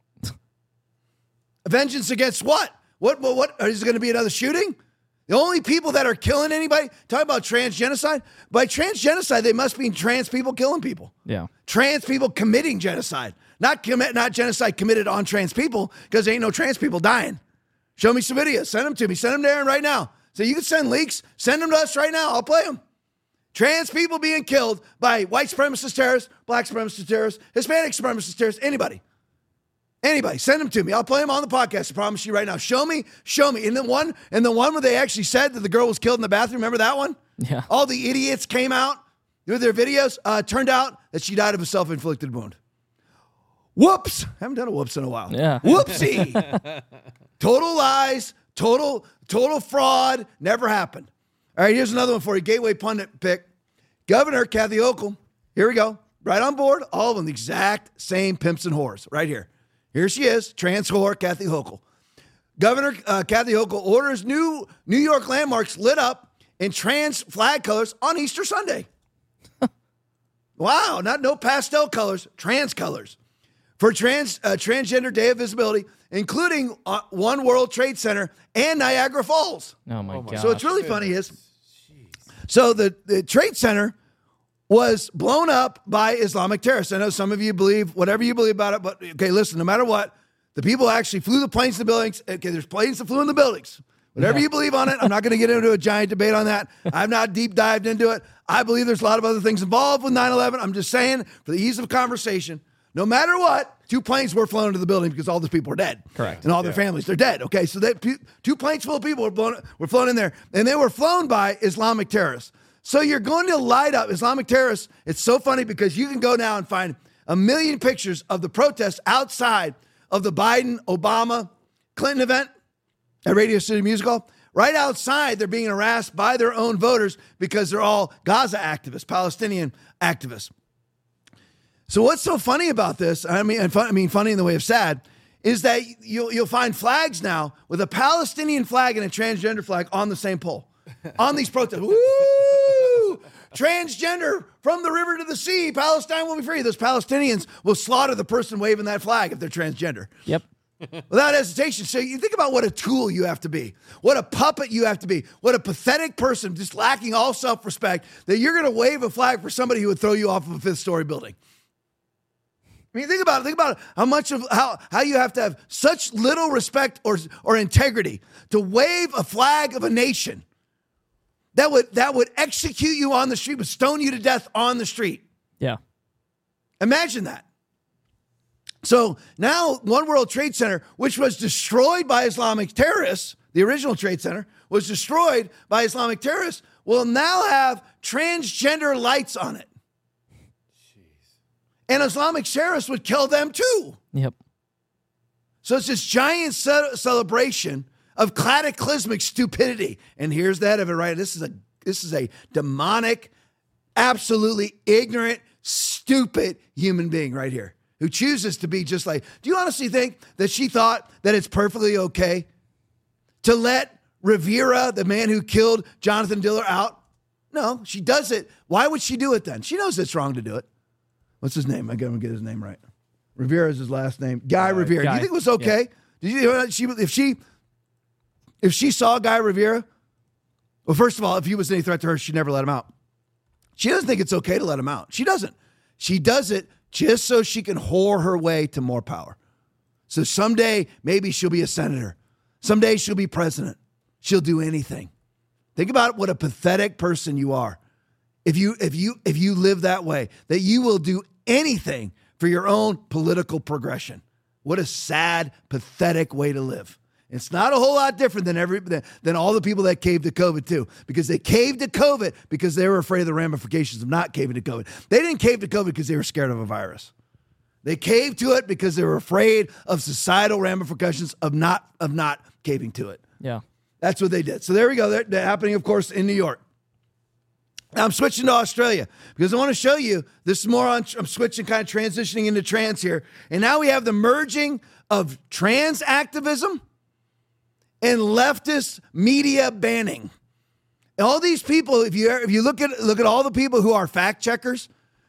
S1: Vengeance against what? What is it going to be another shooting? The only people that are killing anybody, talk about trans genocide. By trans genocide, they must mean trans people killing people.
S9: Yeah.
S1: Trans people committing genocide. Not genocide committed on trans people, because there ain't no trans people dying. Show me some videos. Send them to me. Send them to Aaron right now. So you can send leaks. Send them to us right now. I'll play them. Trans people being killed by white supremacist terrorists, black supremacist terrorists, Hispanic supremacist terrorists, anybody. Anybody, send them to me. I'll play them on the podcast. I promise you right now. Show me. And the one where they actually said that the girl was killed in the bathroom. Remember that one?
S9: Yeah.
S1: All the idiots came out with their videos. Turned out that she died of a self-inflicted wound. Whoops. Haven't done a whoops in a while.
S9: Yeah.
S1: Whoopsie. Total lies. Total fraud. Never happened. All right, here's another one for you. Gateway pundit pick. Governor Kathy Hochul. Here we go. Right on board. All of them the exact same pimps and whores. Right here. Here she is, trans whore Kathy Hochul. Governor Kathy Hochul orders New York landmarks lit up in trans flag colors on Easter Sunday. Wow, no pastel colors, trans colors. For transgender day of visibility, including One World Trade Center and Niagara Falls.
S9: Oh my God.
S1: So what's really funny is, so the Trade Center was blown up by Islamic terrorists. I know some of you believe whatever you believe about it, but okay, listen, no matter what, the people actually flew the planes to the buildings. Okay, there's planes that flew in the buildings. Whatever you believe on it, I'm not going to get into a giant debate on that. I've not deep dived into it. I believe there's a lot of other things involved with 9/11. I'm just saying, for the ease of conversation, no matter what, 2 planes were flown into the building because all those people are dead.
S9: Correct.
S1: And all their families, they're dead. Okay, so 2 planes full of people were flown in there, and they were flown by Islamic terrorists. So you're going to light up Islamic terrorists. It's so funny because you can go now and find a million pictures of the protests outside of the Biden, Obama, Clinton event at Radio City Music Hall. Right outside, they're being harassed by their own voters because they're all Gaza activists, Palestinian activists. So what's so funny about this, funny in the way of sad, is that you'll find flags now with a Palestinian flag and a transgender flag on the same pole. On these protests. Woo! Transgender from the river to the sea. Palestine will be free. Those Palestinians will slaughter the person waving that flag if they're transgender.
S9: Yep.
S1: Without hesitation. So you think about what a tool you have to be, what a puppet you have to be, what a pathetic person, just lacking all self-respect, that you're going to wave a flag for somebody who would throw you off of a 5th-story building. I mean, think about it. How much of how you have to have such little respect or integrity to wave a flag of a nation that would execute you on the street, would stone you to death on the street.
S9: Yeah.
S1: Imagine that. So now One World Trade Center, which was destroyed by Islamic terrorists, the original Trade Center was destroyed by Islamic terrorists, will now have transgender lights on it. And Islamic terrorists would kill them too.
S9: Yep.
S1: So it's this giant celebration of cataclysmic stupidity. And here's the head of it, right? This is a demonic, absolutely ignorant, stupid human being right here who chooses to be just like, do you honestly think that she thought that it's perfectly okay to let Rivera, the man who killed Jonathan Diller, out? No, she does it. Why would she do it then? She knows it's wrong to do it. What's his name? I got to get his name right. Rivera is his last name. Guy Rivera. Do you think it was okay? Yeah. Did you if she saw Guy Rivera Well, first of all, if he was any threat to her, she'd never let him out. She doesn't think it's okay to let him out. She doesn't. She does it just so she can whore her way to more power. So someday, maybe she'll be a senator. Someday she'll be president. She'll do anything. Think about what a pathetic person you are. If you live that way, that you will do anything for your own political progression. What a sad, pathetic way to live. It's not a whole lot different than all the people that caved to COVID too, because they caved to COVID because they were afraid of the ramifications of not caving to COVID. They didn't cave to COVID because they were scared of a virus. They caved to it because they were afraid of societal ramifications of not caving to it.
S9: Yeah.
S1: That's what they did. So there we go. They're happening, of course, in New York. Now I'm switching to Australia because I want to show you this is more on, I'm switching, kind of transitioning into trans here. And now we have the merging of trans activism and leftist media banning. And all these people, if you look at all the people who are fact checkers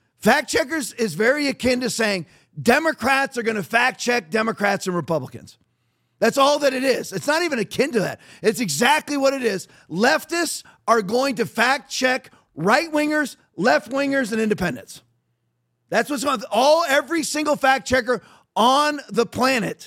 S1: is very akin to saying Democrats are going to fact check Democrats and Republicans. That's all that it is. It's not even akin to that. It's exactly what it is. Leftists are going to fact check right-wingers, left-wingers, and independents. That's what's going on. Every single fact checker on the planet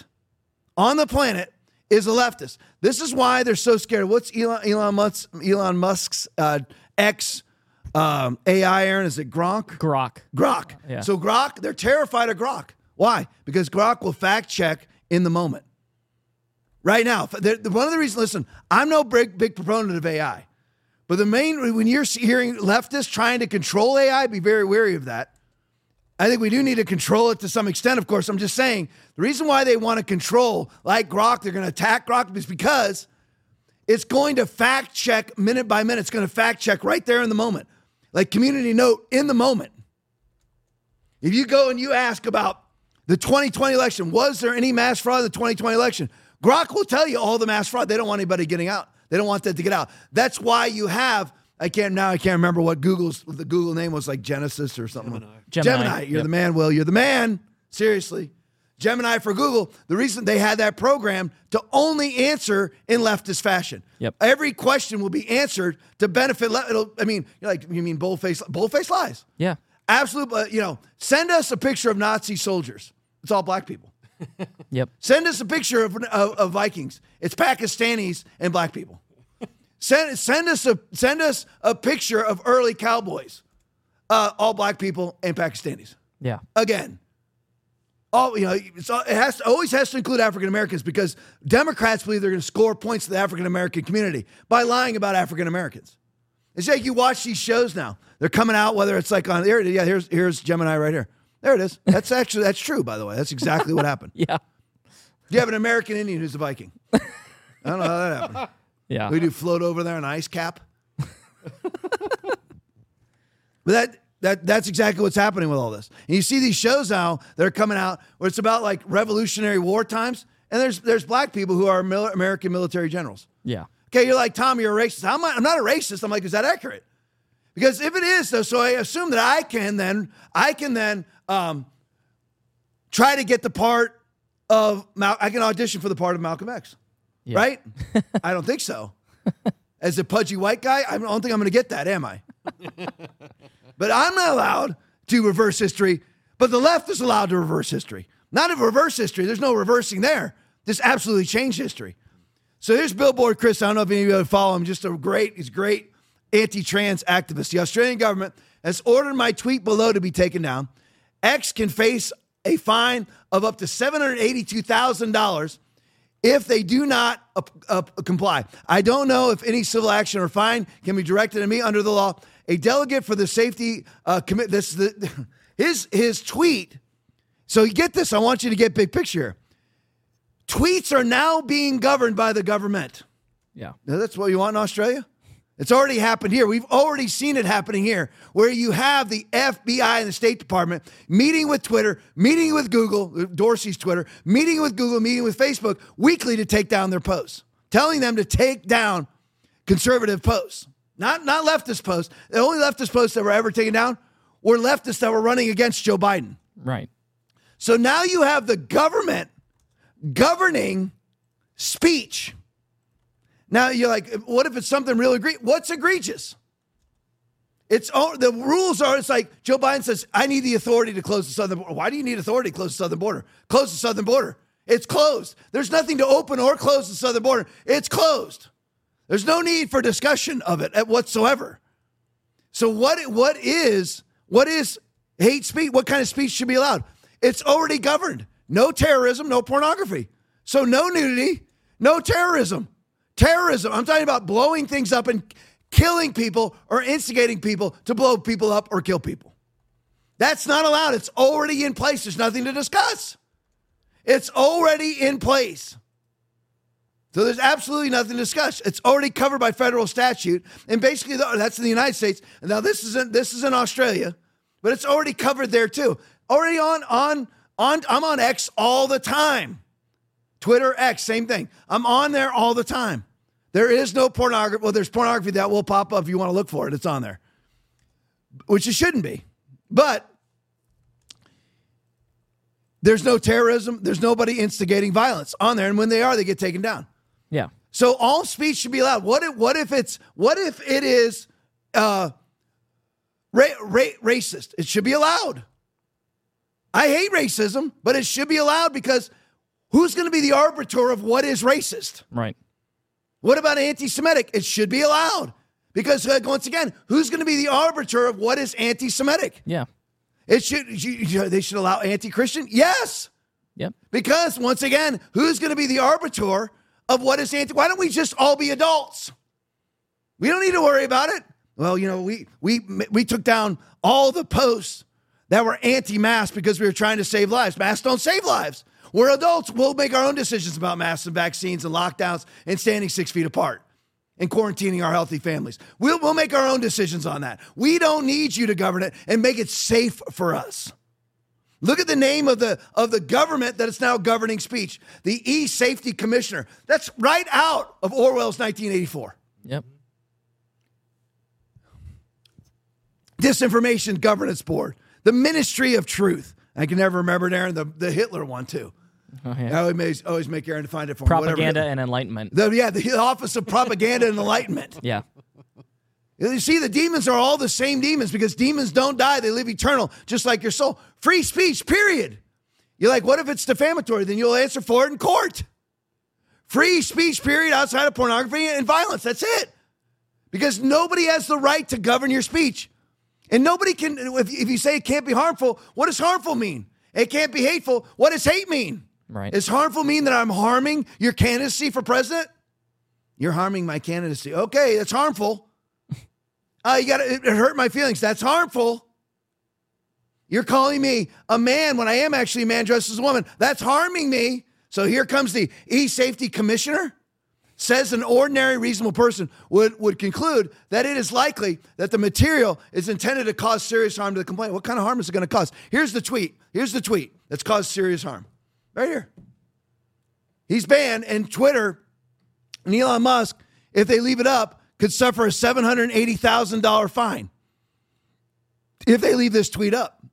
S1: is a leftist. This is why they're so scared. What's Elon Musk's X AI, Aaron? Is it Gronk? Grok.
S9: Yeah.
S1: So Grok, they're terrified of Grok. Why? Because Grok will fact check in the moment. Right now, one of the reasons, listen, I'm no big proponent of AI. But when you're hearing leftists trying to control AI, be very wary of that. I think we do need to control it to some extent, of course. I'm just saying the reason why they want to control, like Grok, they're going to attack Grok is because it's going to fact check minute by minute. It's going to fact check right there in the moment. Like Community Note in the moment. If you go and you ask about the 2020 election, was there any mass fraud in the 2020 election? Grok will tell you all the mass fraud. They don't want anybody getting out. They don't want that to get out. That's why you have, I can't remember what the Google name was, like Genesis or something. Gemini. You're the man, Will. You're the man. Seriously. Gemini for Google. The reason they had that program to only answer in leftist fashion.
S9: Yep.
S1: Every question will be answered to benefit. You mean bold-faced lies?
S9: Yeah.
S1: Absolute. Send us a picture of Nazi soldiers. It's all black people.
S9: Yep.
S1: Send us a picture of Vikings. It's Pakistanis and black people. Send us a picture of early cowboys. All black people and Pakistanis.
S9: Yeah.
S1: Again. It always has to include African Americans because Democrats believe they're going to score points to the African American community by lying about African Americans. It's like you watch these shows now. They're coming out, whether it's like on there. Yeah, here's Gemini right here. There it is. That's true, by the way. That's exactly what happened.
S9: Yeah.
S1: You have an American Indian who's a Viking. I don't know how that happened.
S9: Yeah.
S1: We do float over there on an ice cap. But that's exactly what's happening with all this. And you see these shows now that are coming out where it's about like Revolutionary War times, and there's black people who are American military generals.
S9: Yeah.
S1: Okay, you're like, Tom, you're a racist. I'm not a racist. I'm like, is that accurate? Because if it is, though, so I assume that I can then try to get the part of I can audition for the part of Malcolm X,
S9: Yeah.
S1: right? I don't think so. As a pudgy white guy, I don't think I'm going to get that, am I? But I'm not allowed to reverse history, but the left is allowed to reverse history. Not a reverse history. There's no reversing there. Just absolutely change history. So here's Billboard Chris. I don't know if any of you follow him. He's great anti-trans activist. The Australian government has ordered my tweet below to be taken down. X can face a fine of up to $782,000 if they do not comply. I don't know if any civil action or fine can be directed at me under the law. A delegate for the safety his tweet. So you get this. I want you to get big picture. Tweets are now being governed by the government.
S9: Yeah.
S1: Now, that's what you want in Australia? It's already happened here. We've already seen it happening here, where you have the FBI and the State Department meeting with Twitter, meeting with Google, Dorsey's Twitter, meeting with Google, meeting with Facebook weekly to take down their posts, telling them to take down conservative posts, not leftist posts. The only leftist posts that were ever taken down were leftists that were running against Joe Biden.
S9: Right.
S1: So now you have the government governing speech. Now you're like, what if it's something real egregious? What's egregious? The rules are, it's like Joe Biden says, I need the authority to close the southern border. Why do you need authority to close the southern border? Close the southern border. It's closed. There's nothing to open or close the southern border. It's closed. There's no need for discussion of it whatsoever. So what is hate speech? What kind of speech should be allowed? It's already governed. No terrorism, no pornography. So no nudity, no terrorism. Terrorism, I'm talking about blowing things up and killing people or instigating people to blow people up or kill people. That's not allowed. It's already in place. There's nothing to discuss. It's already in place. So there's absolutely nothing to discuss. It's already covered by federal statute. And basically, that's in the United States. And now this is in Australia, but it's already covered there too. Already I'm on X all the time. Twitter, X, same thing. I'm on there all the time. There is no pornography. Well, there's pornography that will pop up if you want to look for it. It's on there, which it shouldn't be. But there's no terrorism. There's nobody instigating violence on there. And when they are, they get taken down.
S9: Yeah.
S1: So all speech should be allowed. What if it is racist? It should be allowed. I hate racism, but it should be allowed because who's going to be the arbiter of what is racist?
S9: Right.
S1: What about anti-Semitic? It should be allowed because once again, who's going to be the arbiter of what is anti-Semitic?
S9: Yeah.
S1: They should allow anti-Christian? Yes.
S9: Yep. Because
S1: once again, who's going to be the arbiter of what is anti? Why don't we just all be adults? We don't need to worry about it. Well, we took down all the posts that were anti-mask because we were trying to save lives. Masks don't save lives. We're adults. We'll make our own decisions about masks and vaccines and lockdowns and standing 6 feet apart and quarantining our healthy families. We'll make our own decisions on that. We don't need you to govern it and make it safe for us. Look at the name of the government that is now governing speech, the E-Safety Commissioner. That's right out of Orwell's 1984.
S9: Yep.
S1: Disinformation Governance Board, the Ministry of Truth. I can never remember it, Aaron, the Hitler one too.
S9: Oh, yeah.
S1: I always make Aaron find it for me.
S9: Propaganda and Enlightenment.
S1: The Office of Propaganda and Enlightenment.
S9: Yeah.
S1: You see, the demons are all the same demons because demons don't die. They live eternal, just like your soul. Free speech, period. You're like, what if it's defamatory? Then you'll answer for it in court. Free speech, period, outside of pornography and violence. That's it. Because nobody has the right to govern your speech. And nobody can, if you say it can't be harmful, what does harmful mean? It can't be hateful. What does hate mean?
S9: Right.
S1: Does harmful mean that I'm harming your candidacy for president? You're harming my candidacy. Okay, that's harmful. It hurt my feelings. That's harmful. You're calling me a man when I am actually a man dressed as a woman. That's harming me. So here comes the E-Safety Commissioner. Says an ordinary reasonable person would conclude that it is likely that the material is intended to cause serious harm to the complainant. What kind of harm is it going to cause? Here's the tweet that's caused serious harm. Right here. He's banned, and Twitter and Elon Musk, if they leave it up, could suffer a $780,000 fine if they leave this tweet up.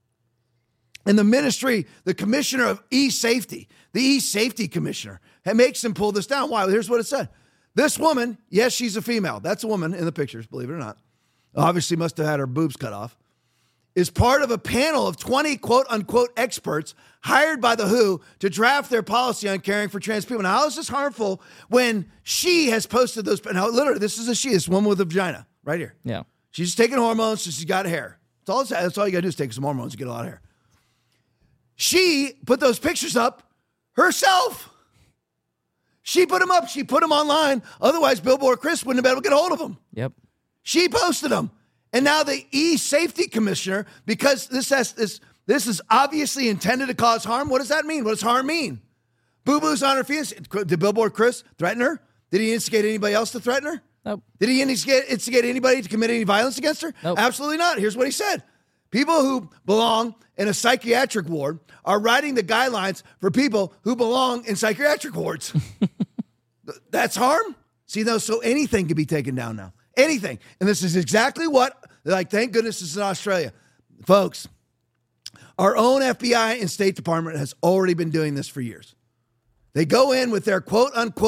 S1: And the ministry, the commissioner of E-Safety, the E-Safety Commissioner, makes him pull this down. Why? Here's what it said. This woman, yes, she's a female. That's a woman in the pictures, believe it or not. Obviously must have had her boobs cut off. Is part of a panel of 20 quote-unquote experts hired by the WHO to draft their policy on caring for trans people. Now, how is this harmful when she has posted those? Now, literally, this is a she, this woman with a vagina, right here.
S9: Yeah.
S1: She's taking hormones, so she's got hair. That's all you got to do is take some hormones and get a lot of hair. She put those pictures up herself. She put them up. She put them online. Otherwise, Billboard Chris wouldn't have been able to get a hold of them.
S9: Yep.
S1: She posted them. And now the E-Safety Commissioner, because this is obviously intended to cause harm. What does that mean? What does harm mean? Boo-boos on her feelings. Did Billboard Chris threaten her? Did he instigate anybody else to threaten her?
S9: Nope.
S1: Did he instigate anybody to commit any violence against her?
S9: Nope.
S1: Absolutely not. Here's what he said. People who belong in a psychiatric ward are writing the guidelines for people who belong in psychiatric wards. That's harm? See, though, so anything can be taken down now. Anything. And this is exactly what, thank goodness this is in Australia. Folks, our own FBI and State Department has already been doing this for years. They go in with their quote-unquote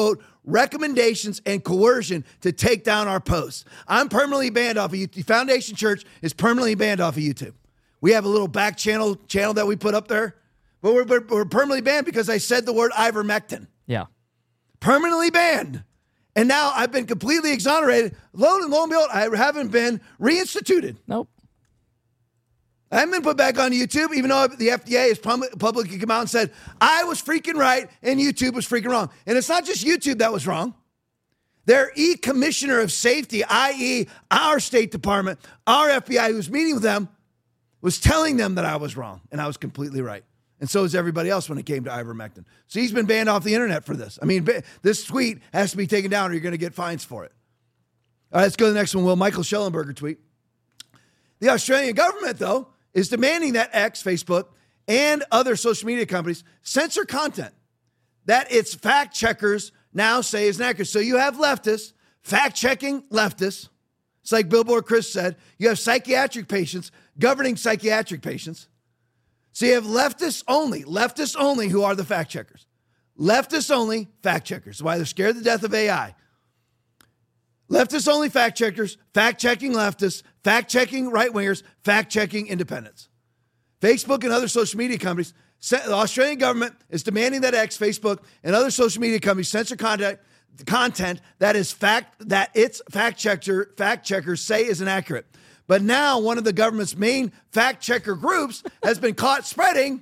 S1: recommendations and coercion to take down our posts. I'm permanently banned off of YouTube. Foundation Church is permanently banned off of YouTube. We have a little back channel that we put up there, but we're permanently banned because I said the word ivermectin.
S9: Yeah.
S1: Permanently banned. And now I've been completely exonerated. Lo and behold, I haven't been reinstituted.
S9: Nope.
S1: I haven't been put back on YouTube, even though the FDA has publicly come out and said, I was freaking right and YouTube was freaking wrong. And it's not just YouTube that was wrong. Their commissioner of safety, i.e. our State Department, our FBI who was meeting with them, was telling them that I was wrong and I was completely right. And so is everybody else when it came to ivermectin. So he's been banned off the internet for this. I mean, this tweet has to be taken down or you're going to get fines for it. All right, let's go to the next one, Will. Michael Schellenberger tweet. The Australian government, though, is demanding that X, Facebook, and other social media companies censor content that its fact checkers now say is inaccurate. So you have leftists fact-checking leftists. It's like Billboard Chris said. You have psychiatric patients governing psychiatric patients. So you have leftists only who are the fact checkers. Leftists only fact checkers. Why they're scared to death of AI. Leftists only fact checkers, fact checking leftists, fact checking right wingers, fact checking independents. Facebook and other social media companies, the Australian government is demanding that X, Facebook, and other social media companies censor content that its fact checkers say is inaccurate. But now one of the government's main fact checker groups has been caught spreading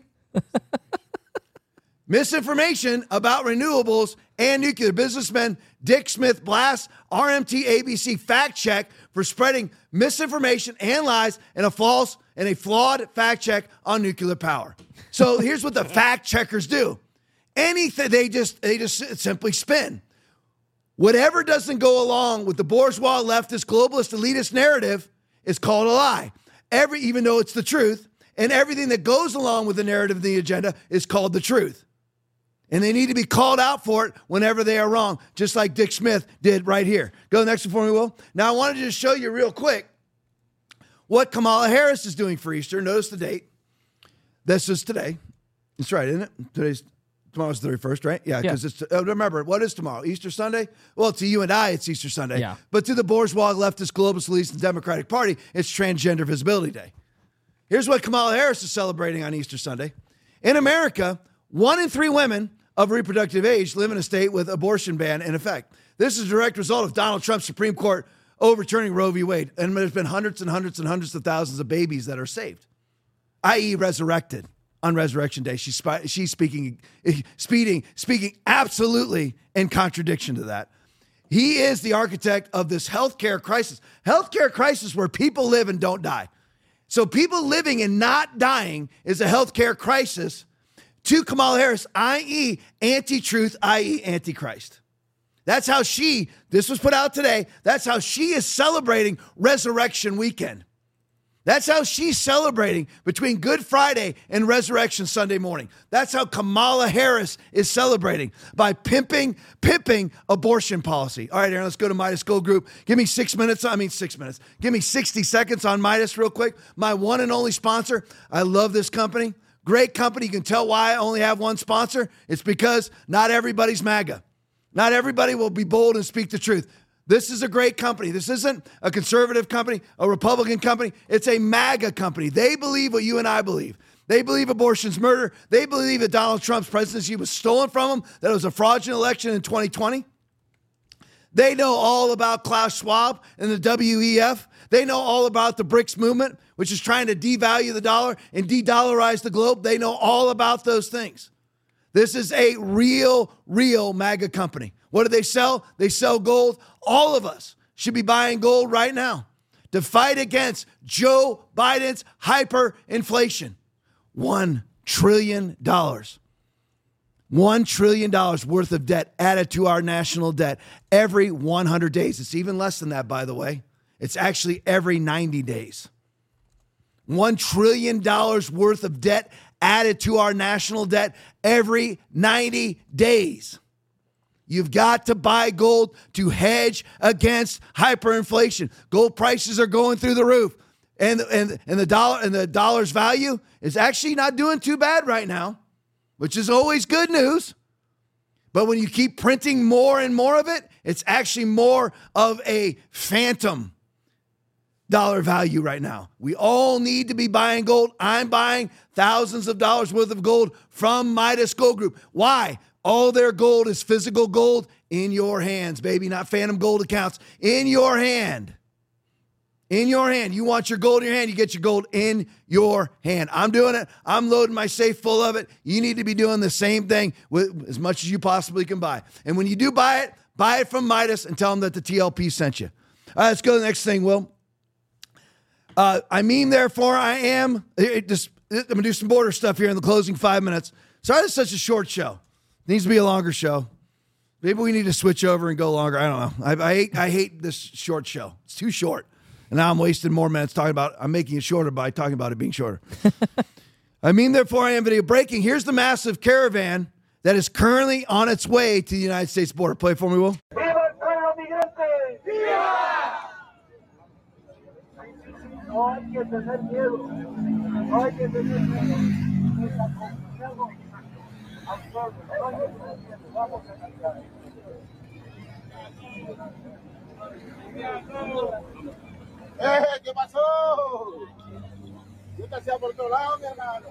S1: misinformation about renewables and nuclear. Businessman Dick Smith blasts RMT ABC fact check for spreading misinformation and lies and a flawed fact check on nuclear power. So here's what the fact checkers do. Anything they just simply spin. Whatever doesn't go along with the bourgeois, leftist, globalist, elitist narrative is called a lie. Even though it's the truth, and everything that goes along with the narrative and the agenda is called the truth. And they need to be called out for it whenever they are wrong, just like Dick Smith did right here. Go to the next one for me, Will. Now, I wanted to just show you real quick what Kamala Harris is doing for Easter. Notice the date. This is today. That's right, isn't it? Tomorrow's the 31st, right? Yeah, because it's, remember, what is tomorrow? Easter Sunday? Well, to you and I, it's Easter Sunday. Yeah. But to the bourgeois, leftist, globalist elites, and Democratic Party, it's Transgender Visibility Day. Here's what Kamala Harris is celebrating on Easter Sunday. In America, 1 in 3 women of reproductive age live in a state with abortion ban in effect. This is a direct result of Donald Trump's Supreme Court overturning Roe v. Wade. And there's been hundreds and hundreds and hundreds of thousands of babies that are saved, i.e. resurrected. On Resurrection Day, she's speaking absolutely in contradiction to that. He is the architect of this healthcare crisis where people live and don't die. So people living and not dying is a healthcare crisis to Kamala Harris, i.e. anti-truth, i.e. antichrist. That's how this was put out today, that's how she is celebrating Resurrection Weekend. That's how she's celebrating between Good Friday and Resurrection Sunday morning. That's how Kamala Harris is celebrating, by pimping abortion policy. All right, Aaron, let's go to Midas Gold Group. Give me 6 minutes. Give me 60 seconds on Midas real quick. My one and only sponsor. I love this company. Great company. You can tell why I only have one sponsor. It's because not everybody's MAGA. Not everybody will be bold and speak the truth. This is a great company. This isn't a conservative company, a Republican company. It's a MAGA company. They believe what you and I believe. They believe abortion's murder. They believe that Donald Trump's presidency was stolen from them, that it was a fraudulent election in 2020. They know all about Klaus Schwab and the WEF. They know all about the BRICS movement, which is trying to devalue the dollar and de-dollarize the globe. They know all about those things. This is a real MAGA company. What do they sell? They sell gold. All of us should be buying gold right now to fight against Joe Biden's hyperinflation. $1 trillion. $1 trillion worth of debt added to our national debt every 100 days. It's even less than that, by the way. It's actually every 90 days. $1 trillion worth of debt added to our national debt every 90 days. You've got to buy gold to hedge against hyperinflation. Gold prices are going through the roof. And the dollar's value is actually not doing too bad right now, which is always good news. But when you keep printing more and more of it, it's actually more of a phantom dollar value right now. We all need to be buying gold. I'm buying thousands of dollars worth of gold from Midas Gold Group. Why? All their gold is physical gold in your hands, baby, not phantom gold accounts. In your hand. In your hand. You want your gold in your hand, you get your gold in your hand. I'm doing it. I'm loading my safe full of it. You need to be doing the same thing with as much as you possibly can buy. And when you do buy it from Midas and tell them that the TLP sent you. All right, let's go to the next thing, Will. I mean, therefore, I am. I'm going to do some border stuff here in the closing 5 minutes. Sorry, it's such a short show. It needs to be a longer show. Maybe we need to switch over and go longer. I don't know. I hate this short show. It's too short. And now I'm wasting more minutes talking about, I'm making it shorter by talking about it being shorter. I mean, therefore, I am video breaking. Here's the massive caravan that is currently on its way to the United States border. Play it for me, Will.
S13: ¡Viva el pueblo migrante! ¡Viva! No hay que tener miedo. No hay que tener miedo. Al pueblo. No hay que tener miedo. Vamos a cambiar. ¿Qué pasó? Yo te hacía por otro lado, mi hermano.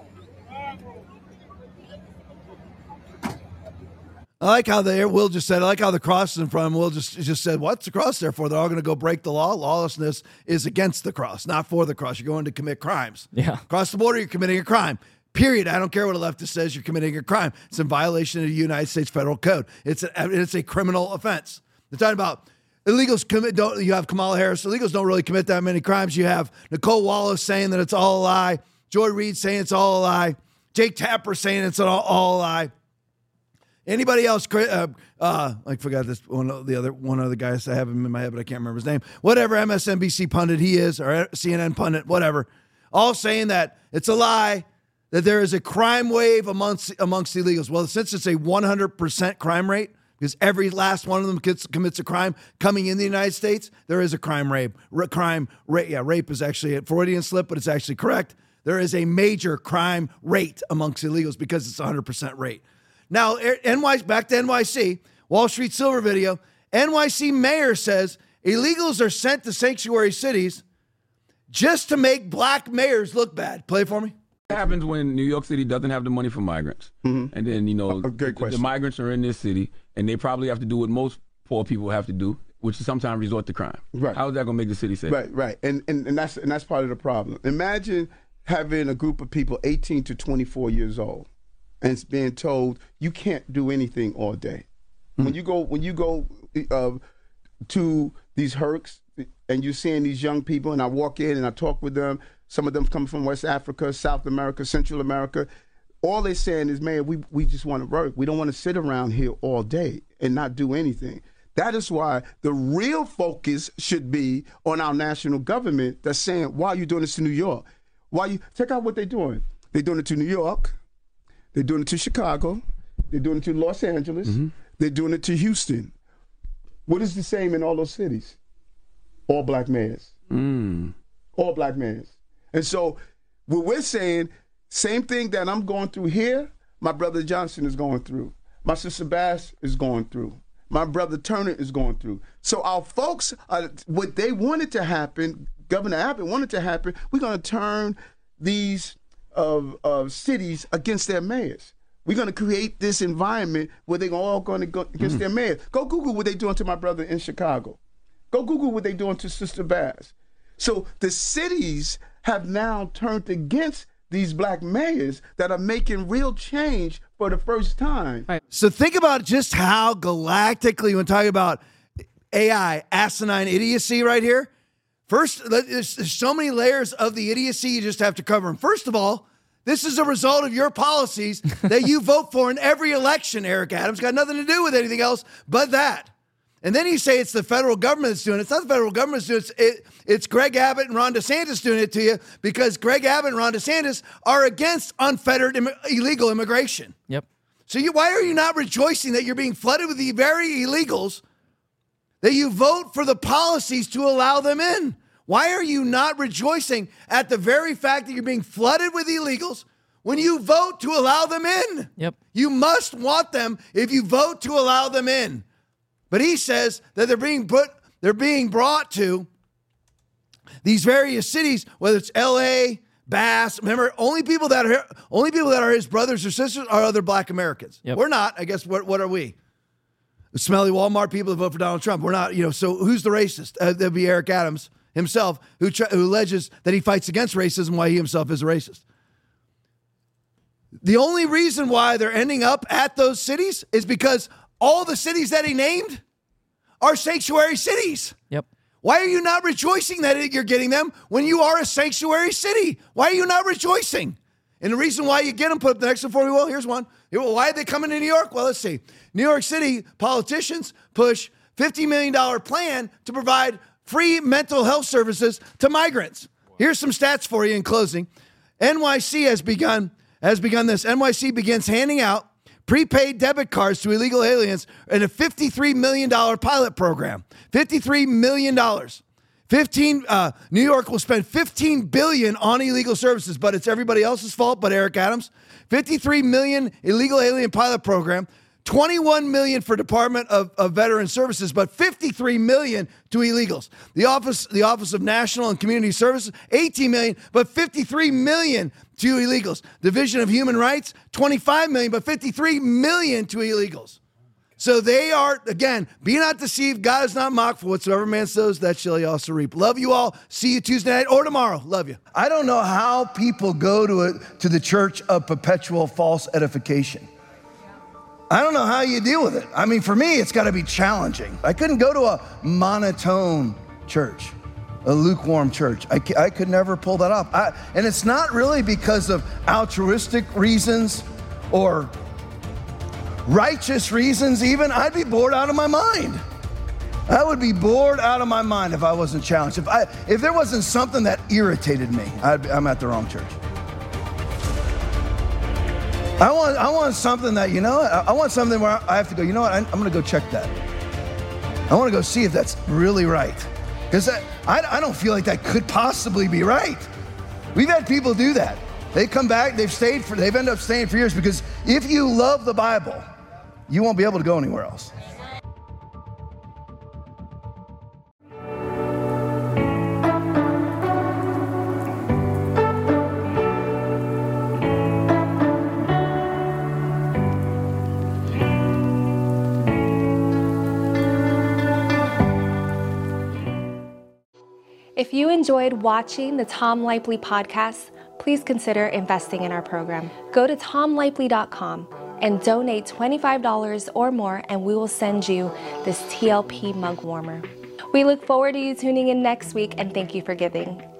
S1: I like how Will just said, I like how the cross is in front of him. Will just said, what's the cross there for? They're all going to go break the law. Lawlessness is against the cross, not for the cross. You're going to commit crimes.
S9: Yeah.
S1: Across the border, you're committing a crime. Period. I don't care what a leftist says. You're committing a crime. It's in violation of the United States Federal Code. It's a criminal offense. They're talking about illegals you have Kamala Harris. Illegals don't really commit that many crimes. You have Nicole Wallace saying that it's all a lie. Joy Reid saying it's all a lie. Jake Tapper saying it's all a lie. Anybody else? I forgot this one other guy. I have him in my head, but I can't remember his name. Whatever MSNBC pundit he is, or CNN pundit, whatever. All saying that it's a lie, that there is a crime wave amongst illegals. Well, since it's a 100% crime rate, because every last one of them commits a crime coming in the United States, there is a crime rate. Rape is actually a Freudian slip, but it's actually correct. There is a major crime rate amongst illegals because it's a 100% rate. Now, back to NYC, Wall Street Silver video, NYC mayor says illegals are sent to sanctuary cities just to make black mayors look bad. Play it for me.
S14: What happens when New York City doesn't have the money for migrants? Mm-hmm. And then, the migrants are in this city, and they probably have to do what most poor people have to do, which is sometimes resort to crime.
S15: Right.
S14: How is that going to make the city safe?
S15: Right. And that's part of the problem. Imagine having a group of people 18 to 24 years old and it's being told you can't do anything all day. Mm-hmm. When you go to these hercs and you're seeing these young people, and I walk in and I talk with them, some of them come from West Africa, South America, Central America. All they're saying is, man, we just want to work. We don't want to sit around here all day and not do anything. That is why the real focus should be on our national government that's saying, why are you doing this to New York? Check out what they're doing. They're doing it to New York. They're doing it to Chicago. They're doing it to Los Angeles. Mm-hmm. They're doing it to Houston. What is the same in all those cities? All black mayors. All black mayors. And so what we're saying, same thing that I'm going through here, my brother Johnson is going through. My sister Bass is going through. My brother Turner is going through. So our folks, what they wanted to happen, Governor Abbott wanted to happen, we're going to turn these cities against their mayors. We're going to create this environment where they're all going to go against their mayors. Go Google what they're doing to my brother in Chicago. Go Google what they're doing to Sister Bass. So the cities have now turned against these black mayors that are making real change for the first time.
S1: Right. So think about just how galactically, when talking about AI, asinine idiocy right here. First, there's so many layers of the idiocy you just have to cover them. First of all, this is a result of your policies that you vote for in every election, Eric Adams. Got nothing to do with anything else but that. And then you say it's the federal government that's doing it. It's not the federal government that's doing it. It's Greg Abbott and Ron DeSantis doing it to you because Greg Abbott and Ron DeSantis are against unfettered illegal immigration.
S9: Yep.
S1: So why are you not rejoicing that you're being flooded with the very illegals that you vote for the policies to allow them in? Why are you not rejoicing at the very fact that you're being flooded with illegals when you vote to allow them in.
S9: Yep.
S1: You must want them if you vote to allow them in. But he says that they're being brought to these various cities, whether it's LA, Bass. Remember, only people that are his brothers or sisters are other black Americans.
S9: Yep.
S1: We're not. I guess what are we? The smelly Walmart people that vote for Donald Trump. We're not, so who's the racist? That'd be Eric Adams himself, who alleges that he fights against racism, why he himself is a racist. The only reason why they're ending up at those cities is because all the cities that he named are sanctuary cities.
S9: Yep.
S1: Why are you not rejoicing that you're getting them when you are a sanctuary city? Why are you not rejoicing? And the reason why you get them, put up the next one for me. Well, here's one. Why are they coming to New York? Well, let's see. New York City politicians push $50 million plan to provide free mental health services to migrants. Here's some stats for you in closing. NYC has begun this. NYC begins handing out prepaid debit cards to illegal aliens in a $53 million pilot program. $53 million. New York will spend $15 billion on illegal services, but it's everybody else's fault but Eric Adams. $53 million illegal alien pilot program. $21 million for Department of Veteran Services, but $53 million to illegals. The Office of National and Community Services, $18 million, but $53 million to illegals. Division of Human Rights, $25 million, but $53 million to illegals. So they are, again, be not deceived. God is not mocked, for whatsoever man sows, that shall he also reap. Love you all. See you Tuesday night or tomorrow. Love you. I don't know how people go to the church of perpetual false edification. I don't know how you deal with it. I mean, for me, it's got to be challenging. I couldn't go to a monotone church, a lukewarm church. I could never pull that off. And it's not really because of altruistic reasons or righteous reasons even. I'd be bored out of my mind. I would be bored out of my mind if I wasn't challenged. If there wasn't something that irritated me, I'm at the wrong church. I want something that, I want something where I have to go, you know what, I'm going to go check that. I want to go see if that's really right. Because I don't feel like that could possibly be right. We've had people do that. They come back, they've ended up staying for years, because if you love the Bible, you won't be able to go anywhere else.
S16: If you enjoyed watching the Tom Lipley podcast, please consider investing in our program. Go to tomlipley.com and donate $25 or more, and we will send you this TLP mug warmer. We look forward to you tuning in next week, and thank you for giving.